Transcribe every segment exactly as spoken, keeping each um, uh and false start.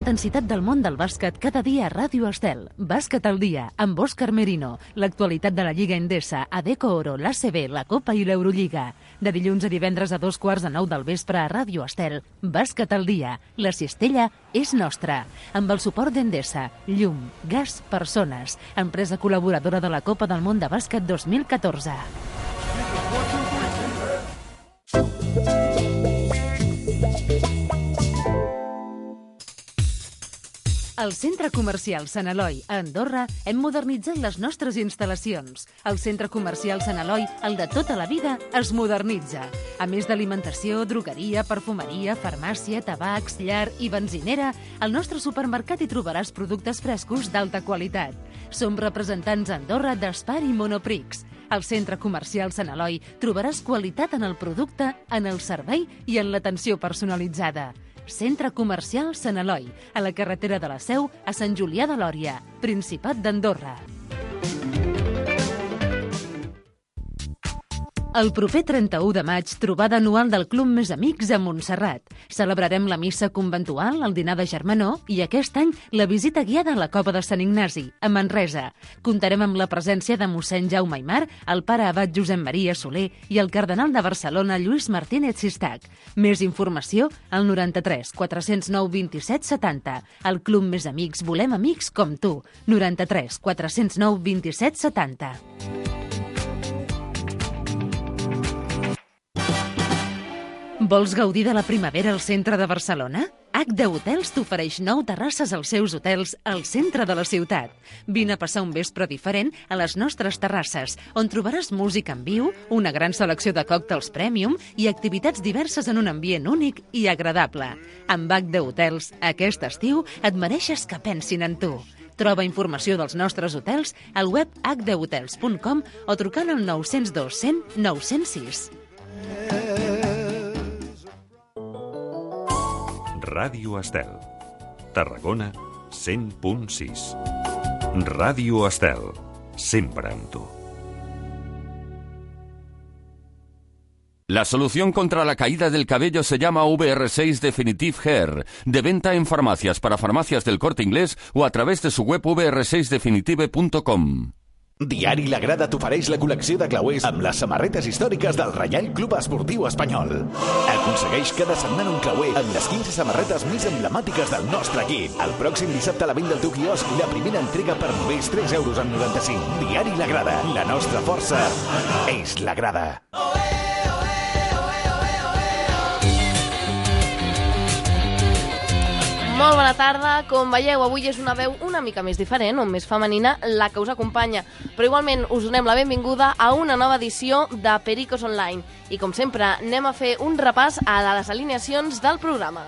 Intensitat del món del bàsquet cada dia a Ràdio Estel. Bàsquet al dia, amb Òscar Merino. L'actualitat de la Lliga Endesa, Adecco Oro, l'A C B, la Copa i l'Eurolliga. De dilluns a divendres a dos quarts de nou del vespre a Ràdio Estel. Bàsquet al dia. La cistella és nostra. Amb el suport d'Endesa, llum, gas, persones. Empresa col·laboradora de la Copa del Món de Bàsquet dos mil catorze. Al Centre Comercial Sant Eloi, a Andorra, hem modernitzat les nostres instal·lacions. El Centre Comercial Sant Eloi, el de tota la vida, es modernitza. A més d'alimentació, drogueria, perfumeria, farmàcia, tabacs, llar i benzinera, al nostre supermercat hi trobaràs productes frescos d'alta qualitat. Som representants a Andorra d'Espar i Monoprix. Al Centre Comercial Sant Eloi trobaràs qualitat en el producte, en el servei i en l'atenció personalitzada. Centre Comercial Sant Eloi, a la carretera de la Seu, a Sant Julià de Lòria, Principat d'Andorra. El proper trenta-u de maig, trobada anual del Club Més Amics a Montserrat. Celebrarem la missa conventual, el dinar de germanor i aquest any la visita guiada a la Cova de Sant Ignasi, a Manresa. Comptarem amb la presència de mossèn Jaume Aymar, el pare abat Josep Maria Soler i el cardenal de Barcelona Lluís Martínez Sistac. Més informació al noranta-tres quatre zero nou vint-i-set setanta. Al Club Més Amics volem amics com tu. noranta-tres quatre zero nou vint-i-set setanta. Vols gaudir de la primavera al centre de Barcelona? H D Hotels t'ofereix nou terrasses als seus hotels al centre de la ciutat. Vine a passar un vespre diferent a les nostres terrasses, on trobaràs música en viu, una gran selecció de còctels premium i activitats diverses en un ambient únic i agradable. Amb H D Hotels, aquest estiu et mereixes que pensin en tu. Troba informació dels nostres hotels al web h d hotels punt com o trucant al nou zero dos cent nou zero sis. Ràdio Estel. Tarragona cent punt sis. Ràdio Estel. Sempre amb tu. La solución contra la caída del cabello se llama V R seis Definitive Hair. De venta en farmacias para farmacias del Corte Inglés o a través de su web v r seis definitive punto com. Diari La Grada t'ofereix la col·lecció de clauers amb les samarretes històriques del Reial Club Esportiu Espanyol. Aconsegueix cada setmana un clauer amb les quinze samarretes més emblemàtiques del nostre equip. El pròxim dissabte a la venda al teu quiosc la primera entrega per només tres euros amb noranta-cinc. Diari La Grada. La nostra força és La Grada. Molt bona tarda. Com veieu, avui és una veu una mica més diferent, o més femenina, la que us acompanya. Però igualment us donem la benvinguda a una nova edició de Pericos Online. I com sempre, anem a fer un repàs a les alineacions del programa.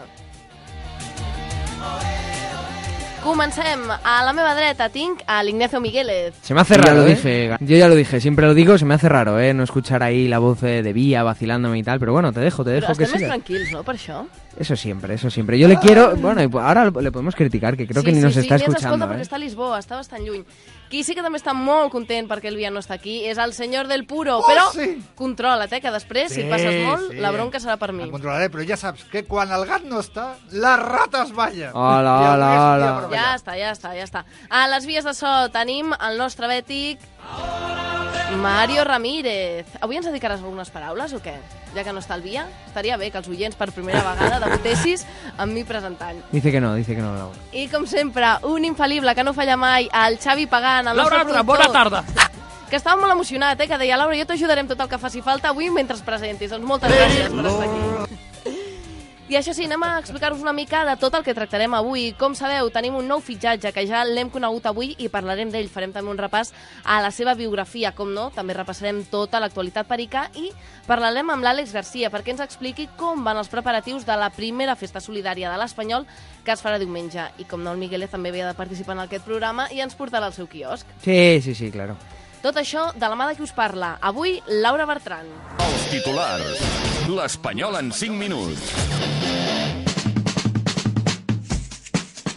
Comencem. A la meva dreta tinc a l'Ignacio Miguélez. Se me hace raro, ya lo ¿eh? dije, yo ya lo dije, siempre lo digo, se me hace raro, ¿eh? No escuchar ahí la voz de, de Vía vacilándome y tal, pero bueno, te dejo, te dejo Però que estem més sigas. tranquils, no, per això? Eso siempre, eso siempre. Yo le quiero, bueno, y ahora le podemos criticar, que creo sí, que ni sí, nos sí, está sí, escuchando, perquè ¿eh? està a Lisboa, està bastant lluny. Qui sí que també està molt content perquè el Vía no està aquí és el senyor del Puro, Oh, però sí. controla't, eh, que després, si et passes molt, sí. la bronca serà per mi. Em controlaré, però ja saps que quan el gat no està, les rates ballen. Hola, I avui hola, és un dia hola. per Ja ballar. està, ja està, ja està. A les vies de so tenim el nostre bètic Mario Ramírez. Avui ens dedicaràs algunes paraules o què? Ja que no està el Vía, estaria bé que els oients per primera vegada debutessis amb mi presentant. Dice que no, dice que no, Laura. I com sempre, un infal·lible que no falla mai, el Xavi Pagant, el Laura, nostre bona productor. tarda. Que estava molt emocionat, eh? Que deia, Laura, jo t'ajudarem tot el que faci falta avui mentre es presentis. Doncs moltes gràcies per estar aquí. I això sí, anem a explicar-vos una mica de tot el que tractarem avui. Com sabeu, tenim un nou fitxatge que ja l'hem conegut avui i parlarem d'ell. Farem també un repàs a la seva biografia, com no. També repassarem tota l'actualitat perica i parlarem amb l'Àlex Garcia perquè ens expliqui com van els preparatius de la primera festa solidària de l'Espanyol que es farà diumenge. I com no, el Miguel també havia de participar en aquest programa i ens portarà al seu quiosc. Sí, sí, sí, claro. Tot això de la mà de qui us parla. Avui, Laura Bertran. Els titulars. L'Espanyol en cinc minuts.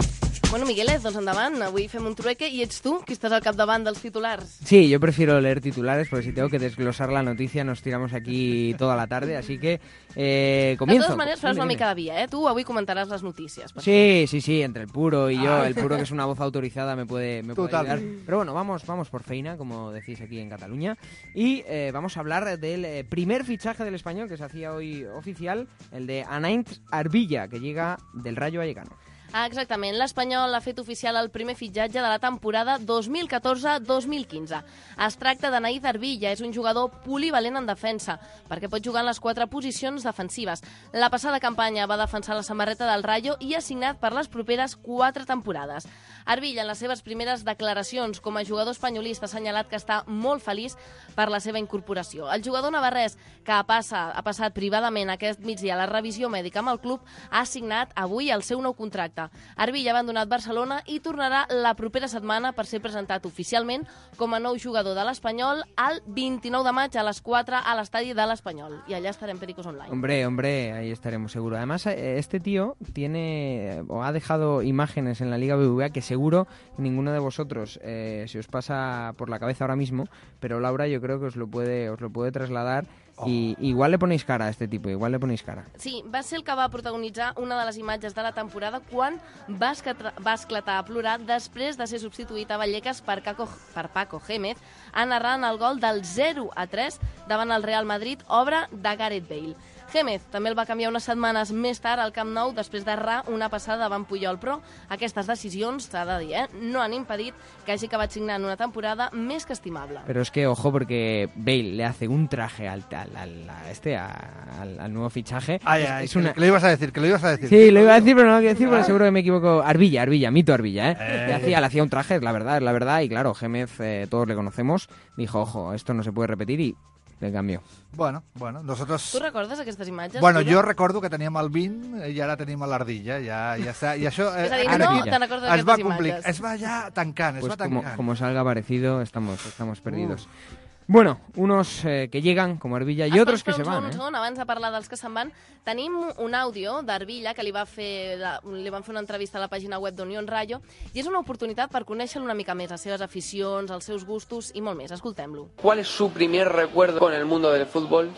Bueno, Miguelet, doncs endavant, avui fem un trueque i ets tu qui estàs al capdavant dels titulars. Sí, yo prefiero leer titulares porque si tengo que desglosar la noticia nos tiramos aquí toda la tarde, así que eh, comienzo. De totes maneres faràs Dime, una dime. mica de via, eh? Tu avui comentaràs les notícies. per Sí, sí, sí, entre el puro y yo, el puro que es una voz autorizada me puede, me puede Total. ayudar. Pero bueno, vamos, vamos por feina, como decís aquí en Cataluña. Y eh, vamos a hablar del eh, primer fichaje del Español que se hacía hoy oficial, el de Anaït Arbilla, que llega del Rayo Vallecano. Ah, exactament. L'Espanyol ha fet oficial el primer fitxatge de la temporada dos mil catorze dos mil quinze. Es tracta d'Anaït Arbilla, és un jugador polivalent en defensa, perquè pot jugar en les quatre posicions defensives. La passada campanya va defensar la samarreta del Rayo i ha signat per les properes quatre temporades. Arbilla, en les seves primeres declaracions com a jugador espanyolista, ha assenyalat que està molt feliç per la seva incorporació. El jugador navarrès, que passa, ha passat privadament aquest migdia la revisió mèdica amb el club, ha signat avui el seu nou contracte. Arbilla ha abandonat Barcelona i tornarà la propera setmana per ser presentat oficialment com a nou jugador de l'Espanyol el vint-i-nou de maig a les quatre a l'estadi de l'Espanyol. I allà estarem Pericos Online. Hombre, hombre, ahí estaremos seguro. Además, eh, este tío tiene o ha dejado imágenes en la Liga B B V A que seguro ninguno de vosotros eh, se os pasa por la cabeza ahora mismo, pero Laura yo creo que os lo puede, os lo puede trasladar. Y igual le ponéis cara a este tipo, igual le ponéis cara. Sí, va ser el que va protagonitzar una de les imatges de la temporada quan va esclatar, va esclatar a plorar després de ser substituït a Vallecas per, Caco, per Paco Gémez, narrant el gol del zero a tres davant el Real Madrid, obra de Gareth Bale. Gémez també el va canviar unes setmanes més tard al Camp Nou després d'errar una passada davant Puyol, però aquestes decisions, s'ha de dir, eh, no han impedit que hagi acabat signant una temporada més que estimable. Pero es que, ojo, porque Bale le hace un traje al, al, al, a este, a, al, al nuevo fichaje. Ay, es, ay, es que, una... que lo ibas a decir, que lo ibas a decir. Sí, lo iba a decir, pero no lo quiero decir porque seguro que me equivoco. Arbilla, Arbilla, mito Arbilla, ¿eh? Eh. Le, hacía, le hacía un traje, es la verdad, es la verdad. Y claro, Gémez, eh, todos le conocemos, dijo, ojo, esto no se puede repetir y le cambió. Bueno, bueno, nosotros... Tu recordes aquestes imatges? Bueno, Pere? jo recordo que teníem el vint i ara tenim l'Ardilla, ja, ja està, i això... És a dir, Ara no ja. te'n recordes es va d'aquestes complir, imatges. es va ja tancant, es Pues va como, tancant. como salga parecido, estamos, estamos perdidos. Bueno, unos eh, que llegan, como Arbilla, y otros que Espera, se un segon, van, un ¿eh? segon, abans de parlar dels que se'n van, tenim un àudio d'Arbilla que li, va fer la, li van fer una entrevista a la pàgina web d'Unión Rayo i és una oportunitat per conèixer-lo una mica més, les seves aficions, els seus gustos i molt més. Escoltem-lo. ¿Cuál es su primer recuerdo con el mundo del fútbol?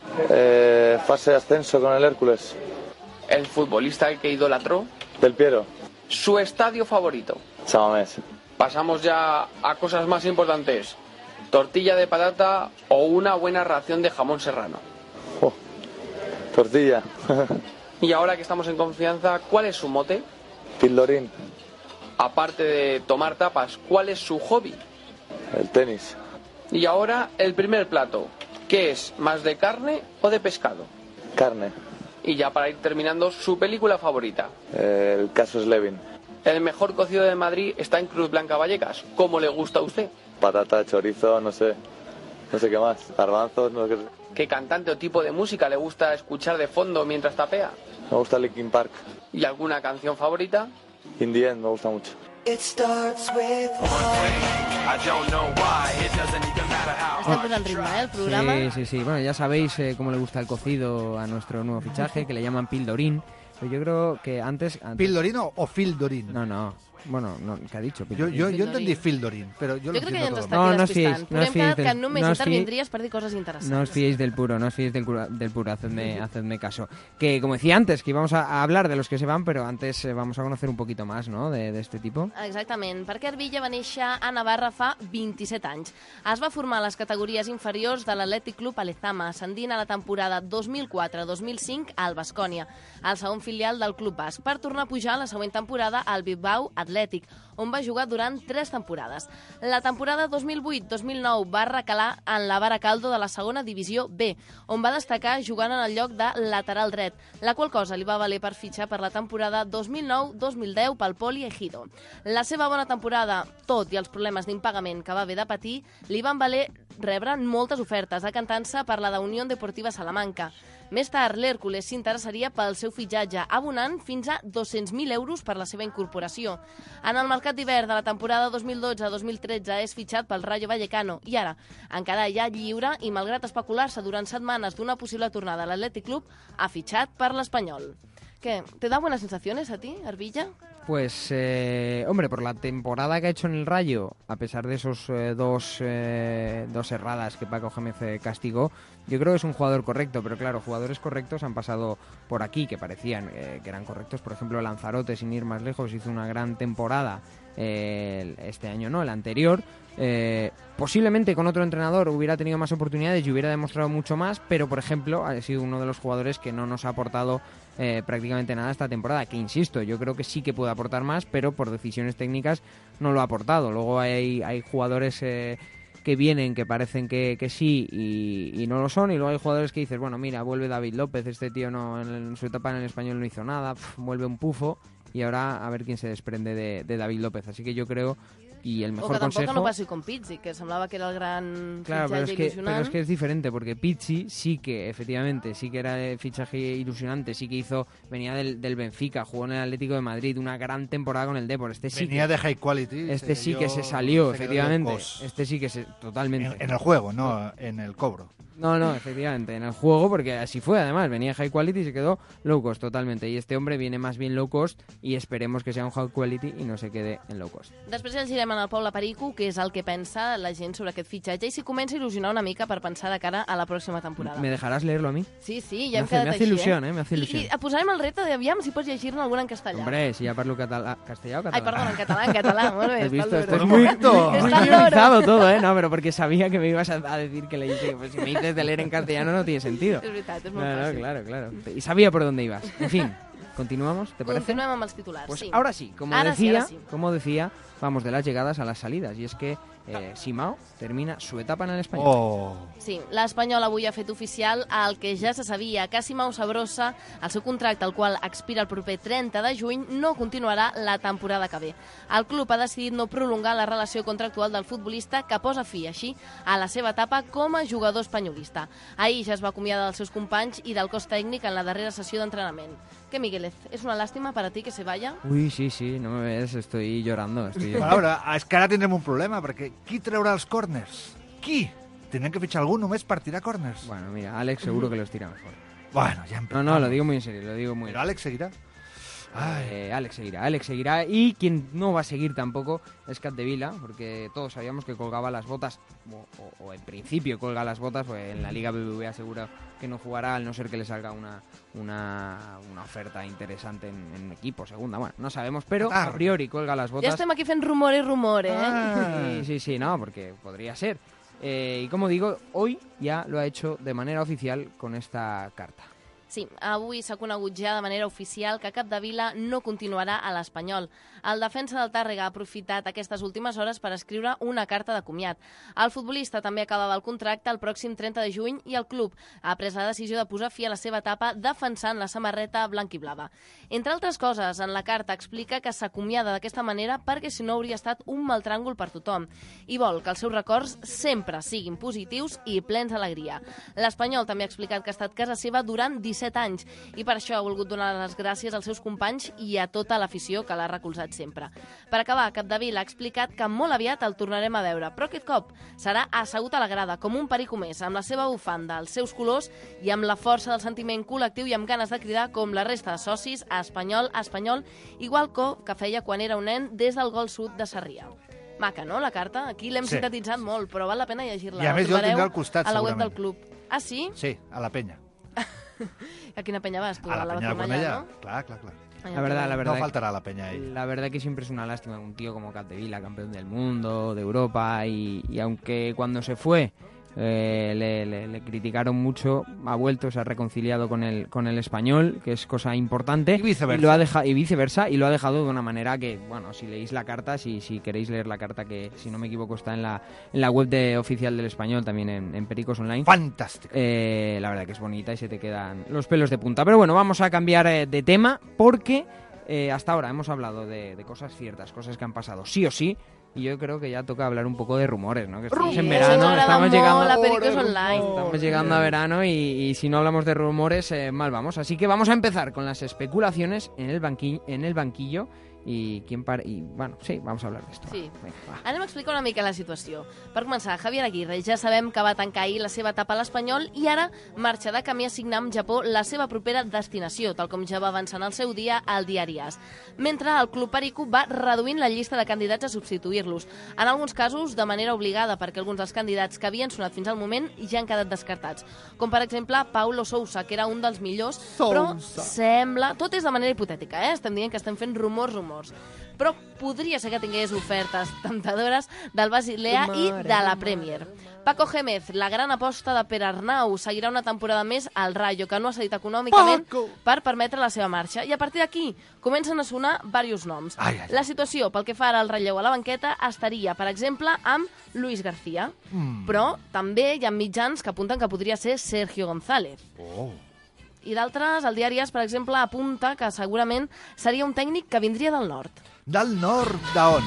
Eh, fase de ascenso con el Hércules. ¿El futbolista que idolatró? Del Piero. ¿Su estadio favorito? Samamés. Pasamos ya a cosas más importantes. ¿Tortilla de patata o una buena ración de jamón serrano? Oh, tortilla. Y ahora que estamos en confianza, ¿cuál es su mote? Pildorín. Aparte de tomar tapas, ¿cuál es su hobby? El tenis. Y ahora el primer plato. ¿Qué es? ¿Más de carne o de pescado? Carne. Y ya para ir terminando, su película favorita. Eh, el caso Slevin. El mejor cocido de Madrid está en Cruz Blanca Vallecas. ¿Cómo le gusta a usted? Patata, chorizo, no sé. No sé qué más. Garbanzos, no sé. ¿Qué cantante o tipo de música le gusta escuchar de fondo mientras tapea? Me gusta Linkin Park. ¿Y alguna canción favorita? In the End me gusta mucho. Estem posant ritme, eh, el programa. Sí, sí, sí. Bueno, ya sabéis eh, cómo le gusta el cocido a nuestro nuevo fichaje, que le llaman Pildorín. Pero yo creo que antes... antes... ¿Pildorín o, o Fildorín? No, no. Bueno, no, ¿qué ha dicho? Jo, jo, jo entendí Fildorín, però jo, Jo lo crec que ja entiendo ens todo. està No, aquí no os despistant. fiéis, no Podem os fiéis quedar que del- només no os intervindries per dir coses interessants. No os fiéis del puro, no os fiéis del, cura- del puro, hacedme, hacedme caso. Que como decía antes, que íbamos a, a hablar de los que se van, pero antes eh, vamos a conocer un poquito más, ¿no?, de, de este tipo. Exactament, perquè Arbilla va néixer a Navarra fa vint-i-set anys. Es va formar a les categories inferiors de l'Atlètic Club Alezama, ascendint a la temporada dos mil quatre dos mil cinc al Baskonia, el segon filial del Club Basc, per tornar a pujar la següent temporada al Bilbao Atlètic, on va jugar durant tres temporades. La temporada dos mil vuit dos mil nou va recalar en la Baracaldo de la segona divisió B, on va destacar jugant en el lloc de lateral dret, la qual cosa li va valer per fitxar per la temporada dos mil nou dos mil deu pel Poli Ejido. La seva bona temporada, tot i els problemes d'impagament que va haver de patir, li van valer rebre moltes ofertes, decantant-se per la de Unión Deportiva Salamanca. Més tard, l'Hèrcules s'interessaria pel seu fitxatge, abonant fins a dos-cents mil euros per la seva incorporació. En el mercat d'hivern de la temporada dos mil dotze dos mil tretze és fitxat pel Rayo Vallecano i ara, en quedar ja lliure i malgrat especular-se durant setmanes d'una possible tornada a l'Atlètic Club, ha fitxat per l'Espanyol. ¿Qué? ¿Te da buenas sensaciones a ti, Arbilla? Pues, eh, hombre, por la temporada que ha hecho en el Rayo, a pesar de esos eh, dos, eh, dos erradas que Paco Gémez eh, castigó, yo creo que es un jugador correcto, pero claro, jugadores correctos han pasado por aquí, que parecían eh, que eran correctos. Por ejemplo, Lanzarote, sin ir más lejos, hizo una gran temporada eh, este año, no, el anterior. Eh, posiblemente con otro entrenador hubiera tenido más oportunidades y hubiera demostrado mucho más, pero por ejemplo ha sido uno de los jugadores que no nos ha aportado eh, prácticamente nada esta temporada, que insisto, yo creo que sí que puede aportar más, pero por decisiones técnicas no lo ha aportado. Luego hay, hay jugadores eh, que vienen que parecen que, que sí y, y no lo son, y luego hay jugadores que dices, bueno, mira, vuelve David López, este tío no en, en su etapa en el Español no hizo nada, pf, vuelve un pufo, y ahora a ver quién se desprende de, de David López. Así que yo creo, y el mejor o que tampoc consejo... no passi con Pizzi, que semblava que era el gran Claro, pero fitxatge es, que, ilusionant. pero es que es diferente, porque Pizzi sí que, efectivamente, sí que era el fichaje ilusionante, sí que hizo, venía del, del Benfica, jugó en el Atlético de Madrid, una gran temporada con el Depor. Este sí venía que, de high quality. Este se sí dio, que se salió, se efectivamente. Este sí que se... Totalmente. En, en el juego, no en el cobro. No, no, efectivamente, en el juego, porque así fue, además, venía high quality y se quedó low cost totalmente, y este hombre viene más bien low cost y esperemos que sea un high quality y no se quede en low cost. Després el girem al Poble Perico, que és el que pensa la gent sobre aquest fitxatge, i si comença a il·lusionar una mica per pensar de cara a la pròxima temporada. ¿Me dejarás leerlo a mí? Sí, sí, Me ja hem hace- quedat me hace així, ilusión, eh? eh, me hace ilusión. I, i posarem el repte d'aviam si pots llegir-ne alguna en castellà. Hombre, si ya parlo català, castellà o català. Ai, perdona, en català, en català, molt bé. ¿Has està visto? al Esto es loro. muy, Està muy al guionizado loro. todo, ¿eh? No, pero porque sabía que me ibas a, a decir que leyese. Pues si me dices de leer en castellano no tiene sentido. És veritat, és molt Claro, fàcil. claro, claro. Y sabía por dónde ibas. En fin, continuamos, ¿te parece? Continuem amb els titulars, Pues sí. ahora sí, como Ara sí, decía, ara sí. como decía, vamos de las llegadas a las salidas. Y es que eh, Simao termina su etapa en el Español. Oh. Sí, l'Espanyol avui ha fet oficial el que ja se sabia, que Simao Sabrosa, el seu contracte, el qual expira el proper trenta de juny, no continuarà la temporada que ve. El club ha decidit no prolongar la relació contractual del futbolista, que posa fi, així, a la seva etapa com a jugador espanyolista. Ahir ja es va acomiadar dels seus companys i del cos tècnic en la darrera sessió d'entrenament. Què, Miguelez, és una làstima per a ti que se vaya? Uy, sí, sí, no me ves, estoy llorando. Estoy Bueno, llorando. ara, és que ara tindrem un problema, perquè qui traurà els corners? Qui? Tenen que fitxar algú només per tirar corners. Bueno, mira, Alex seguro que los tira mejor. Bueno, ya No, no, lo digo muy en serio, lo digo muy en Pero Alex seguirá. Eh, Alex seguirá, Alex seguirá, y quien no va a seguir tampoco es Capdevila, porque todos sabíamos que colgaba las botas, o, o- o en principio colga las botas, pues en la Liga B B V asegura que no jugará, al no ser que le salga una, una, una oferta interesante en, en equipo, segunda, bueno, no sabemos, pero a priori colga las Ja botas. estem aquí fent rumor i rumor, eh? Sí, sí, sí, no, porque podría ser. Eh, y como digo, hoy ya lo ha hecho de manera oficial con esta carta. Sí, avui s'ha conegut ja de manera oficial que Capdevila no continuarà a l'Espanyol. El defensa del Tàrrega ha aprofitat aquestes últimes hores per escriure una carta de comiat. El futbolista també acabava el contracte el pròxim trenta de juny i el club ha pres la decisió de posar fi a la seva etapa defensant la samarreta blanquiblava. Entre altres coses, en la carta explica que s'acomiada d'aquesta manera perquè si no hauria estat un mal tràngol per tothom i vol que els seus records sempre siguin positius i plens d'alegria. L'Espanyol també ha explicat que ha estat casa seva durant disset anys i per això ha volgut donar les gràcies als seus companys i a tota l'afició que l'ha recolzat sempre. Per acabar, Capdevila ha explicat que molt aviat el tornarem a veure, però aquest cop serà assegut a la grada com un perico més, amb la seva bufanda, els seus colors i amb la força del sentiment col·lectiu i amb ganes de cridar com la resta de socis a Espanyol, a Espanyol, igual que feia quan era un nen des del Gol Sud de Sarrià. Maca, no, la carta? Aquí l'hem Sí. sintetitzat molt, però val la pena llegir-la. I a La més jo el trobareu tindré al costat, a la web segurament. del club. Ah, sí? Sí, a la penya. A quina penya vas tu? A la penya de Cornellà, Cornellà. no? Clar, clar, clar. La verdad, la verdad. No faltará la peña ahí. La verdad que siempre es una lástima un tío como Capdevila, campeón del mundo, de Europa, y, y aunque cuando se fue eh, le, le- le criticaron mucho, ha vuelto, se ha reconciliado con el, con el Español, que es cosa importante. Y viceversa. lo ha deja- y viceversa, y lo ha dejado de una manera que, bueno, si leéis la carta, si, si queréis leer la carta, que si no me equivoco está en la, en la web de, oficial del Español, también en, en Pericos Online. Fantástico. Eh, la verdad que es bonita y se te quedan los pelos de punta. Pero bueno, vamos a cambiar eh, de tema porque eh, hasta ahora hemos hablado de, de cosas ciertas, cosas que han pasado sí o sí. Y yo creo que ya toca hablar un poco de rumores, ¿no? Que estamos en Sí, verano, eso m'agrada estamos molt, llegando, la Pericos Online. estamos llegando a verano y, y si no hablamos de rumores, eh, mal vamos. Así que vamos a empezar con las especulaciones en el, banqui- en el banquillo y quién para... Y bueno, sí, vamos a hablar de esto. Sí. Venga, va. Anem a explicar una mica la situació. Per començar, Javier Aguirre ja sabem que va tancar ahir la seva etapa a l'Espanyol i ara marxa de camí a signar amb Japó la seva propera destinació, tal com ja va avançar en el seu dia al diari As. Mentre el club perico va reduint la llista de candidats a substituir-los, en alguns casos de manera obligada, perquè alguns dels candidats que havien sonat fins al moment ja han quedat descartats. Com per exemple Paulo Sousa, que era un dels millors, Sousa. però sembla... Tot és de manera hipotètica, eh? Estem dient que estem fent rumors, rumors. Però podria ser que tingués ofertes temptadores del Basilea i de la Premier. Paco Gémez, la gran aposta de Per Arnau, seguirà una temporada més al Rayo, que no ha cedit econòmicament Paco. per permetre la seva marxa. I a partir d'aquí comencen a sonar diversos noms. Ai, ai. La situació, pel que fa ara al relleu a la banqueta, estaria, per exemple, amb Luis García. Mm. Però també hi ha mitjans que apunten que podria ser Sergio González. Oh. I d'altres, el diari As, per exemple, apunta que segurament seria un tècnic que vindria del nord. Del nord d'on?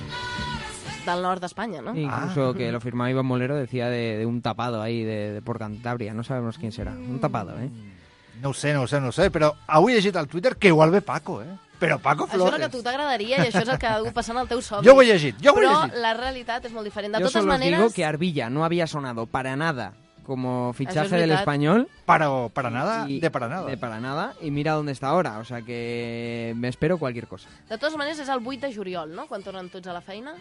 Del nord d'Espanya, no? Incluso que lo firmaba Iván Molero, decía de, de un tapado ahí de, de por Cantabria. No sabemos quién será. Un tapado, ¿eh? No ho sé, no ho sé, no ho sé, però avui he llegit al Twitter que igual ve Paco, eh? Però Paco Això és Flores. el que a tu t'agradaria i això és el que ha hagut passant al teu somni. Jo ho he llegit, jo ho he Però llegit. la realitat és molt diferent. De Yo totes solo os maneres... digo que Arbilla no había sonado para nada como fichaje es del verdad. Español. Pero para nada, y- de para nada. De para nada. Y mira dónde está ahora. O sea que me espero cualquier cosa. De totes maneres, és el vuit de juliol, no?, quan tornen tots a la feina.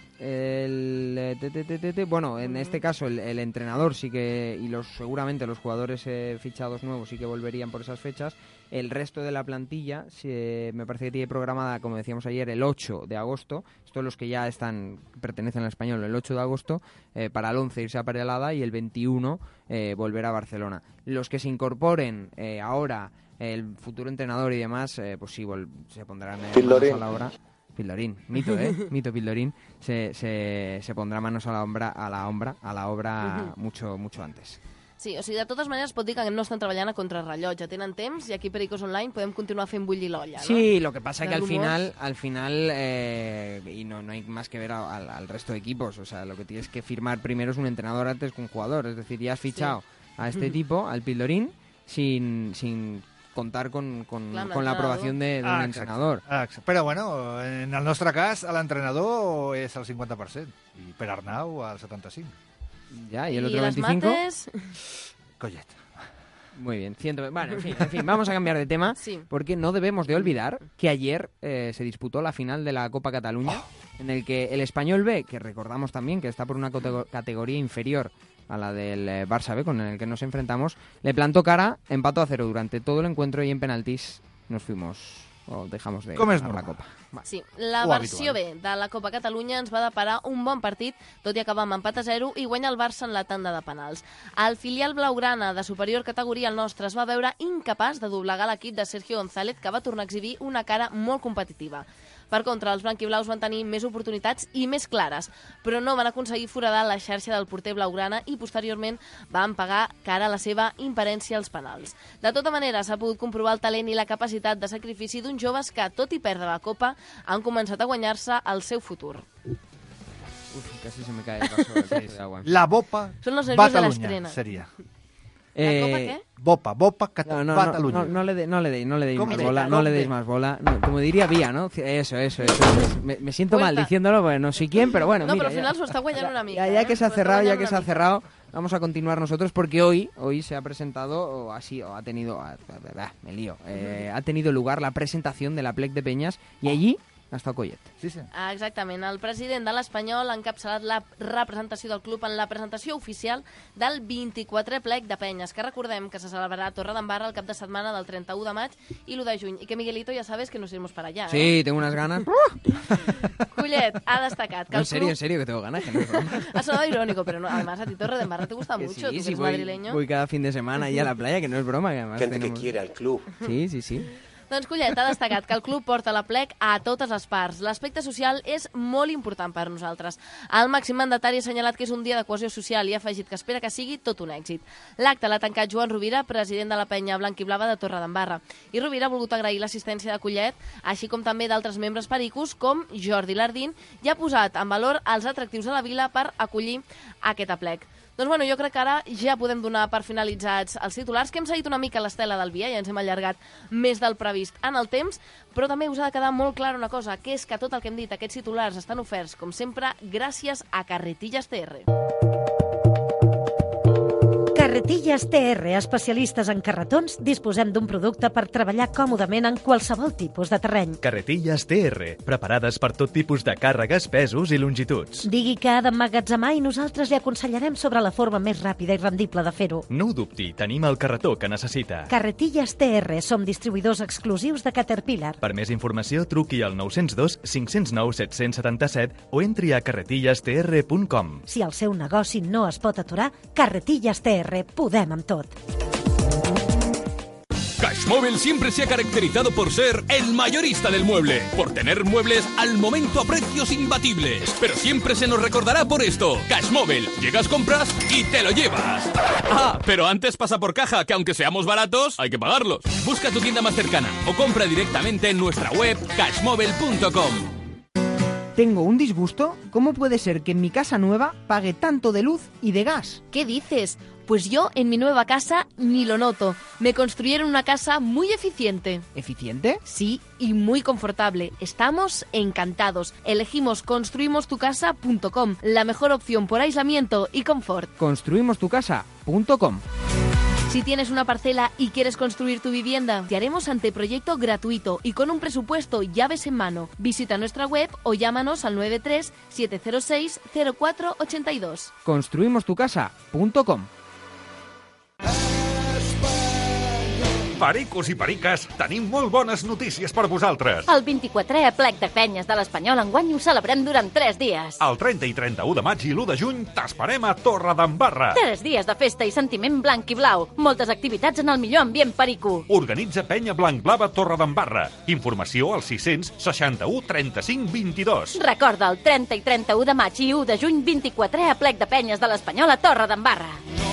El, eh, te, te, te, te, te, bueno, en este caso el, el entrenador sí que, y los seguramente los jugadores eh, fichados nuevos sí que volverían por esas fechas. El resto de la plantilla se, me parece que tiene programada, como decíamos ayer, el ocho de agosto. Estos los que ya están pertenecen al Español, el ocho de agosto, eh, para el once irse a Perelada y el veintiuno eh, volver a Barcelona. Los que se incorporen eh, ahora, el futuro entrenador y demás, eh, pues sí, vol- se pondrán eh, manos Pildorín. a la obra. Pildorín, mito, ¿eh? Mito Pildorín. Se, se, se pondrá manos a la obra, a la obra, a la obra mucho, mucho antes. Sí, o sigui, de totes maneres pot dir que no estan treballant a contrarrellotge, tenen temps i aquí a Pericos Online podem continuar fent bullir l'olla, ¿no? Sí, lo que pasa es que De al rumors. final, al final eh, y no, no hay más que ver a- al, al resto de equipos. O sea, lo que tienes que firmar primero es un entrenador antes que un jugador. Es decir, ya has fichado a este tipo, al Pildorín, sin, sin contar con, con, Clar, con la l'entrenador. aprobación de, de un Ah, exacte. entrenador. Ah, exacte. Però, bueno, en el nostre cas, l'entrenador és el cinquanta per cent i per Arnau el setanta-cinc. Ya, y el I otro les veinticinco. mates... Collet. Muy bien, ciento... Bueno, en fin, en fin, vamos a cambiar de tema Sí. porque no debemos de olvidar que ayer eh, se disputó la final de la Copa Cataluña en el que el Español B, que recordamos también que está por una catego- categoría inferior a la del eh, Barça B con el que nos enfrentamos, le plantó cara, empató a cero durante todo el encuentro y en penaltis nos fuimos o dejamos de Com és ganar la normal. Copa. Va. Sí, la O versió habitual. B de la Copa Catalunya ens va deparar un bon partit, tot i acabar amb empat a zero i guanya el Barça en la tanda de penals. El filial blaugrana de superior categoria al nostre es va veure incapaç de doblegar l'equip de Sergio González, que va tornar a exhibir una cara molt competitiva. Per contra, els blanquiblaus van tenir més oportunitats i més clares, però no van aconseguir foradar la xarxa del porter blaugrana i posteriorment van pagar cara a la seva imperència als penals. De tota manera, s'ha pogut comprovar el talent i la capacitat de sacrifici d'uns joves que, tot i perdre la Copa, han començat a guanyar-se el seu futur. Uf, casi se me cae el vaso de agua. La Bopa Són los nervios de Catalunya l'estrena. seria. ¿La Copa Eh, qué? Bopa, Bopa Cat No, no, no, Catalunya. no, no le de- no le deis, no le deis ¿Cómo más se- bola, cómo no le se- deis más bola. No, como diría Vía, ¿no? Eso, eso, eso. eso. Me, me siento mal Cuenta. diciéndolo, porque no sé quién, pero bueno, No, mira, però al ya- final s'ho està guanyant una mica. Ya, ya eh? que se ha S'ho està cerrado, ya guanyant que una se ha mica. cerrado, vamos a continuar nosotros porque hoy, hoy se ha presentado, o así, o ha tenido, ah, ah, me lío, eh, ha tenido lugar la presentación de la Plec de Peñas y allí ha estado Collet. Sí, sí. Ah, exactament. El president de l'Espanyol ha encapçalat la representació del club en la presentació oficial del vint-i-quatrè plec de Penyes, que recordem que se celebrarà a Torredembarra el cap de setmana del trenta-u de maig i l'u de juny. I que, Miguelito, ja sabes que nos iremos para allá. Sí, tengo unas ganas. ¿eh? Collet ha destacat que No, el en serio, club... en serio, que tengo ganas. Que no es broma. Ha sonado irónico, pero no, además a ti Torredembarra te gusta Que mucho, sí, tú que sí, eres voy, madrileño. voy cada fin de semana ahí a la playa, que no es broma. Que además Gente que tenemos- quiere al club. Sí, sí, sí. Doncs Collet ha destacat que el club porta la plec a totes les parts. L'aspecte social és molt important per nosaltres. El màxim mandatari ha assenyalat que és un dia de cohesió social i ha afegit que espera que sigui tot un èxit. L'acte l'ha tancat Joan Rovira, president de la penya blanquiblava de Torredembarra. I Rovira ha volgut agrair l'assistència de Collet, així com també d'altres membres pericos, com Jordi Lardín, i ha posat en valor els atractius de la vila per acollir aquest aplec. Doncs bueno, jo crec que ara ja podem donar per finalitzats els titulars, que hem seguit una mica l'estela del dia, ja ens hem allargat més del previst en el temps, però també us ha de quedar molt clara una cosa, que és que tot el que hem dit, aquests titulars estan oferts, com sempre, gràcies a Carretillas T R. Carretillas T R, especialistes en carretons, disposem d'un producte per treballar còmodament en qualsevol tipus de terreny. Carretillas T R, preparades per tot tipus de càrregues, pesos i longituds. Digui que ha d'emmagatzemar i nosaltres li aconsellarem sobre la forma més ràpida i rendible de fer-ho. No ho dubti, tenim el carretó que necessita. Carretillas T R, som distribuïdors exclusius de Caterpillar. Per més informació, truqui al nou zero dos, cinc zero nou, set set set o entri a carretillas t r punt com. Si el seu negoci no es pot aturar, Carretillas T R, podem amb tot. Cashmobile siempre se ha caracterizado por ser el mayorista del mueble, por tener muebles al momento a precios imbatibles. Pero siempre se nos recordará por esto. Cashmobile, llegas, compras y te lo llevas. Ah, pero antes pasa por caja, que aunque seamos baratos, hay que pagarlos. Busca tu tienda más cercana o compra directamente en nuestra web cashmobile punto com. Tengo un disgusto. ¿Cómo puede ser que en mi casa nueva pague tanto de luz y de gas? ¿Qué dices? Pues yo en mi nueva casa ni lo noto. Me construyeron una casa muy eficiente. ¿Eficiente? Sí, y muy confortable. Estamos encantados. Elegimos construimos tu casa punto com, la mejor opción por aislamiento y confort. construimos tu casa punto com. Si tienes una parcela y quieres construir tu vivienda, te haremos anteproyecto gratuito y con un presupuesto llaves en mano. Visita nuestra web o llámanos al nueve tres siete cero seis cero cuatro ocho dos. construimos tu casa punto com. Pericos i periques, tenim molt bones notícies per vosaltres. El vint-i-quatrè aplec de penyes de l'Espanyol enguany ho celebrem durant tres dies. El trenta i trenta-u de maig i l'u de juny t'esperem a Torredembarra. Tres dies de festa i sentiment blanc i blau. Moltes activitats en el millor ambient perico. Organitza Penya Blanc Blava Torredembarra. Informació al sis cents seixanta-u trenta-cinc vint-i-dos. Recorda, el trenta i trenta-u de maig i u de juny, vint-i-quatrè aplec de penyes de l'Espanyol a Torredembarra.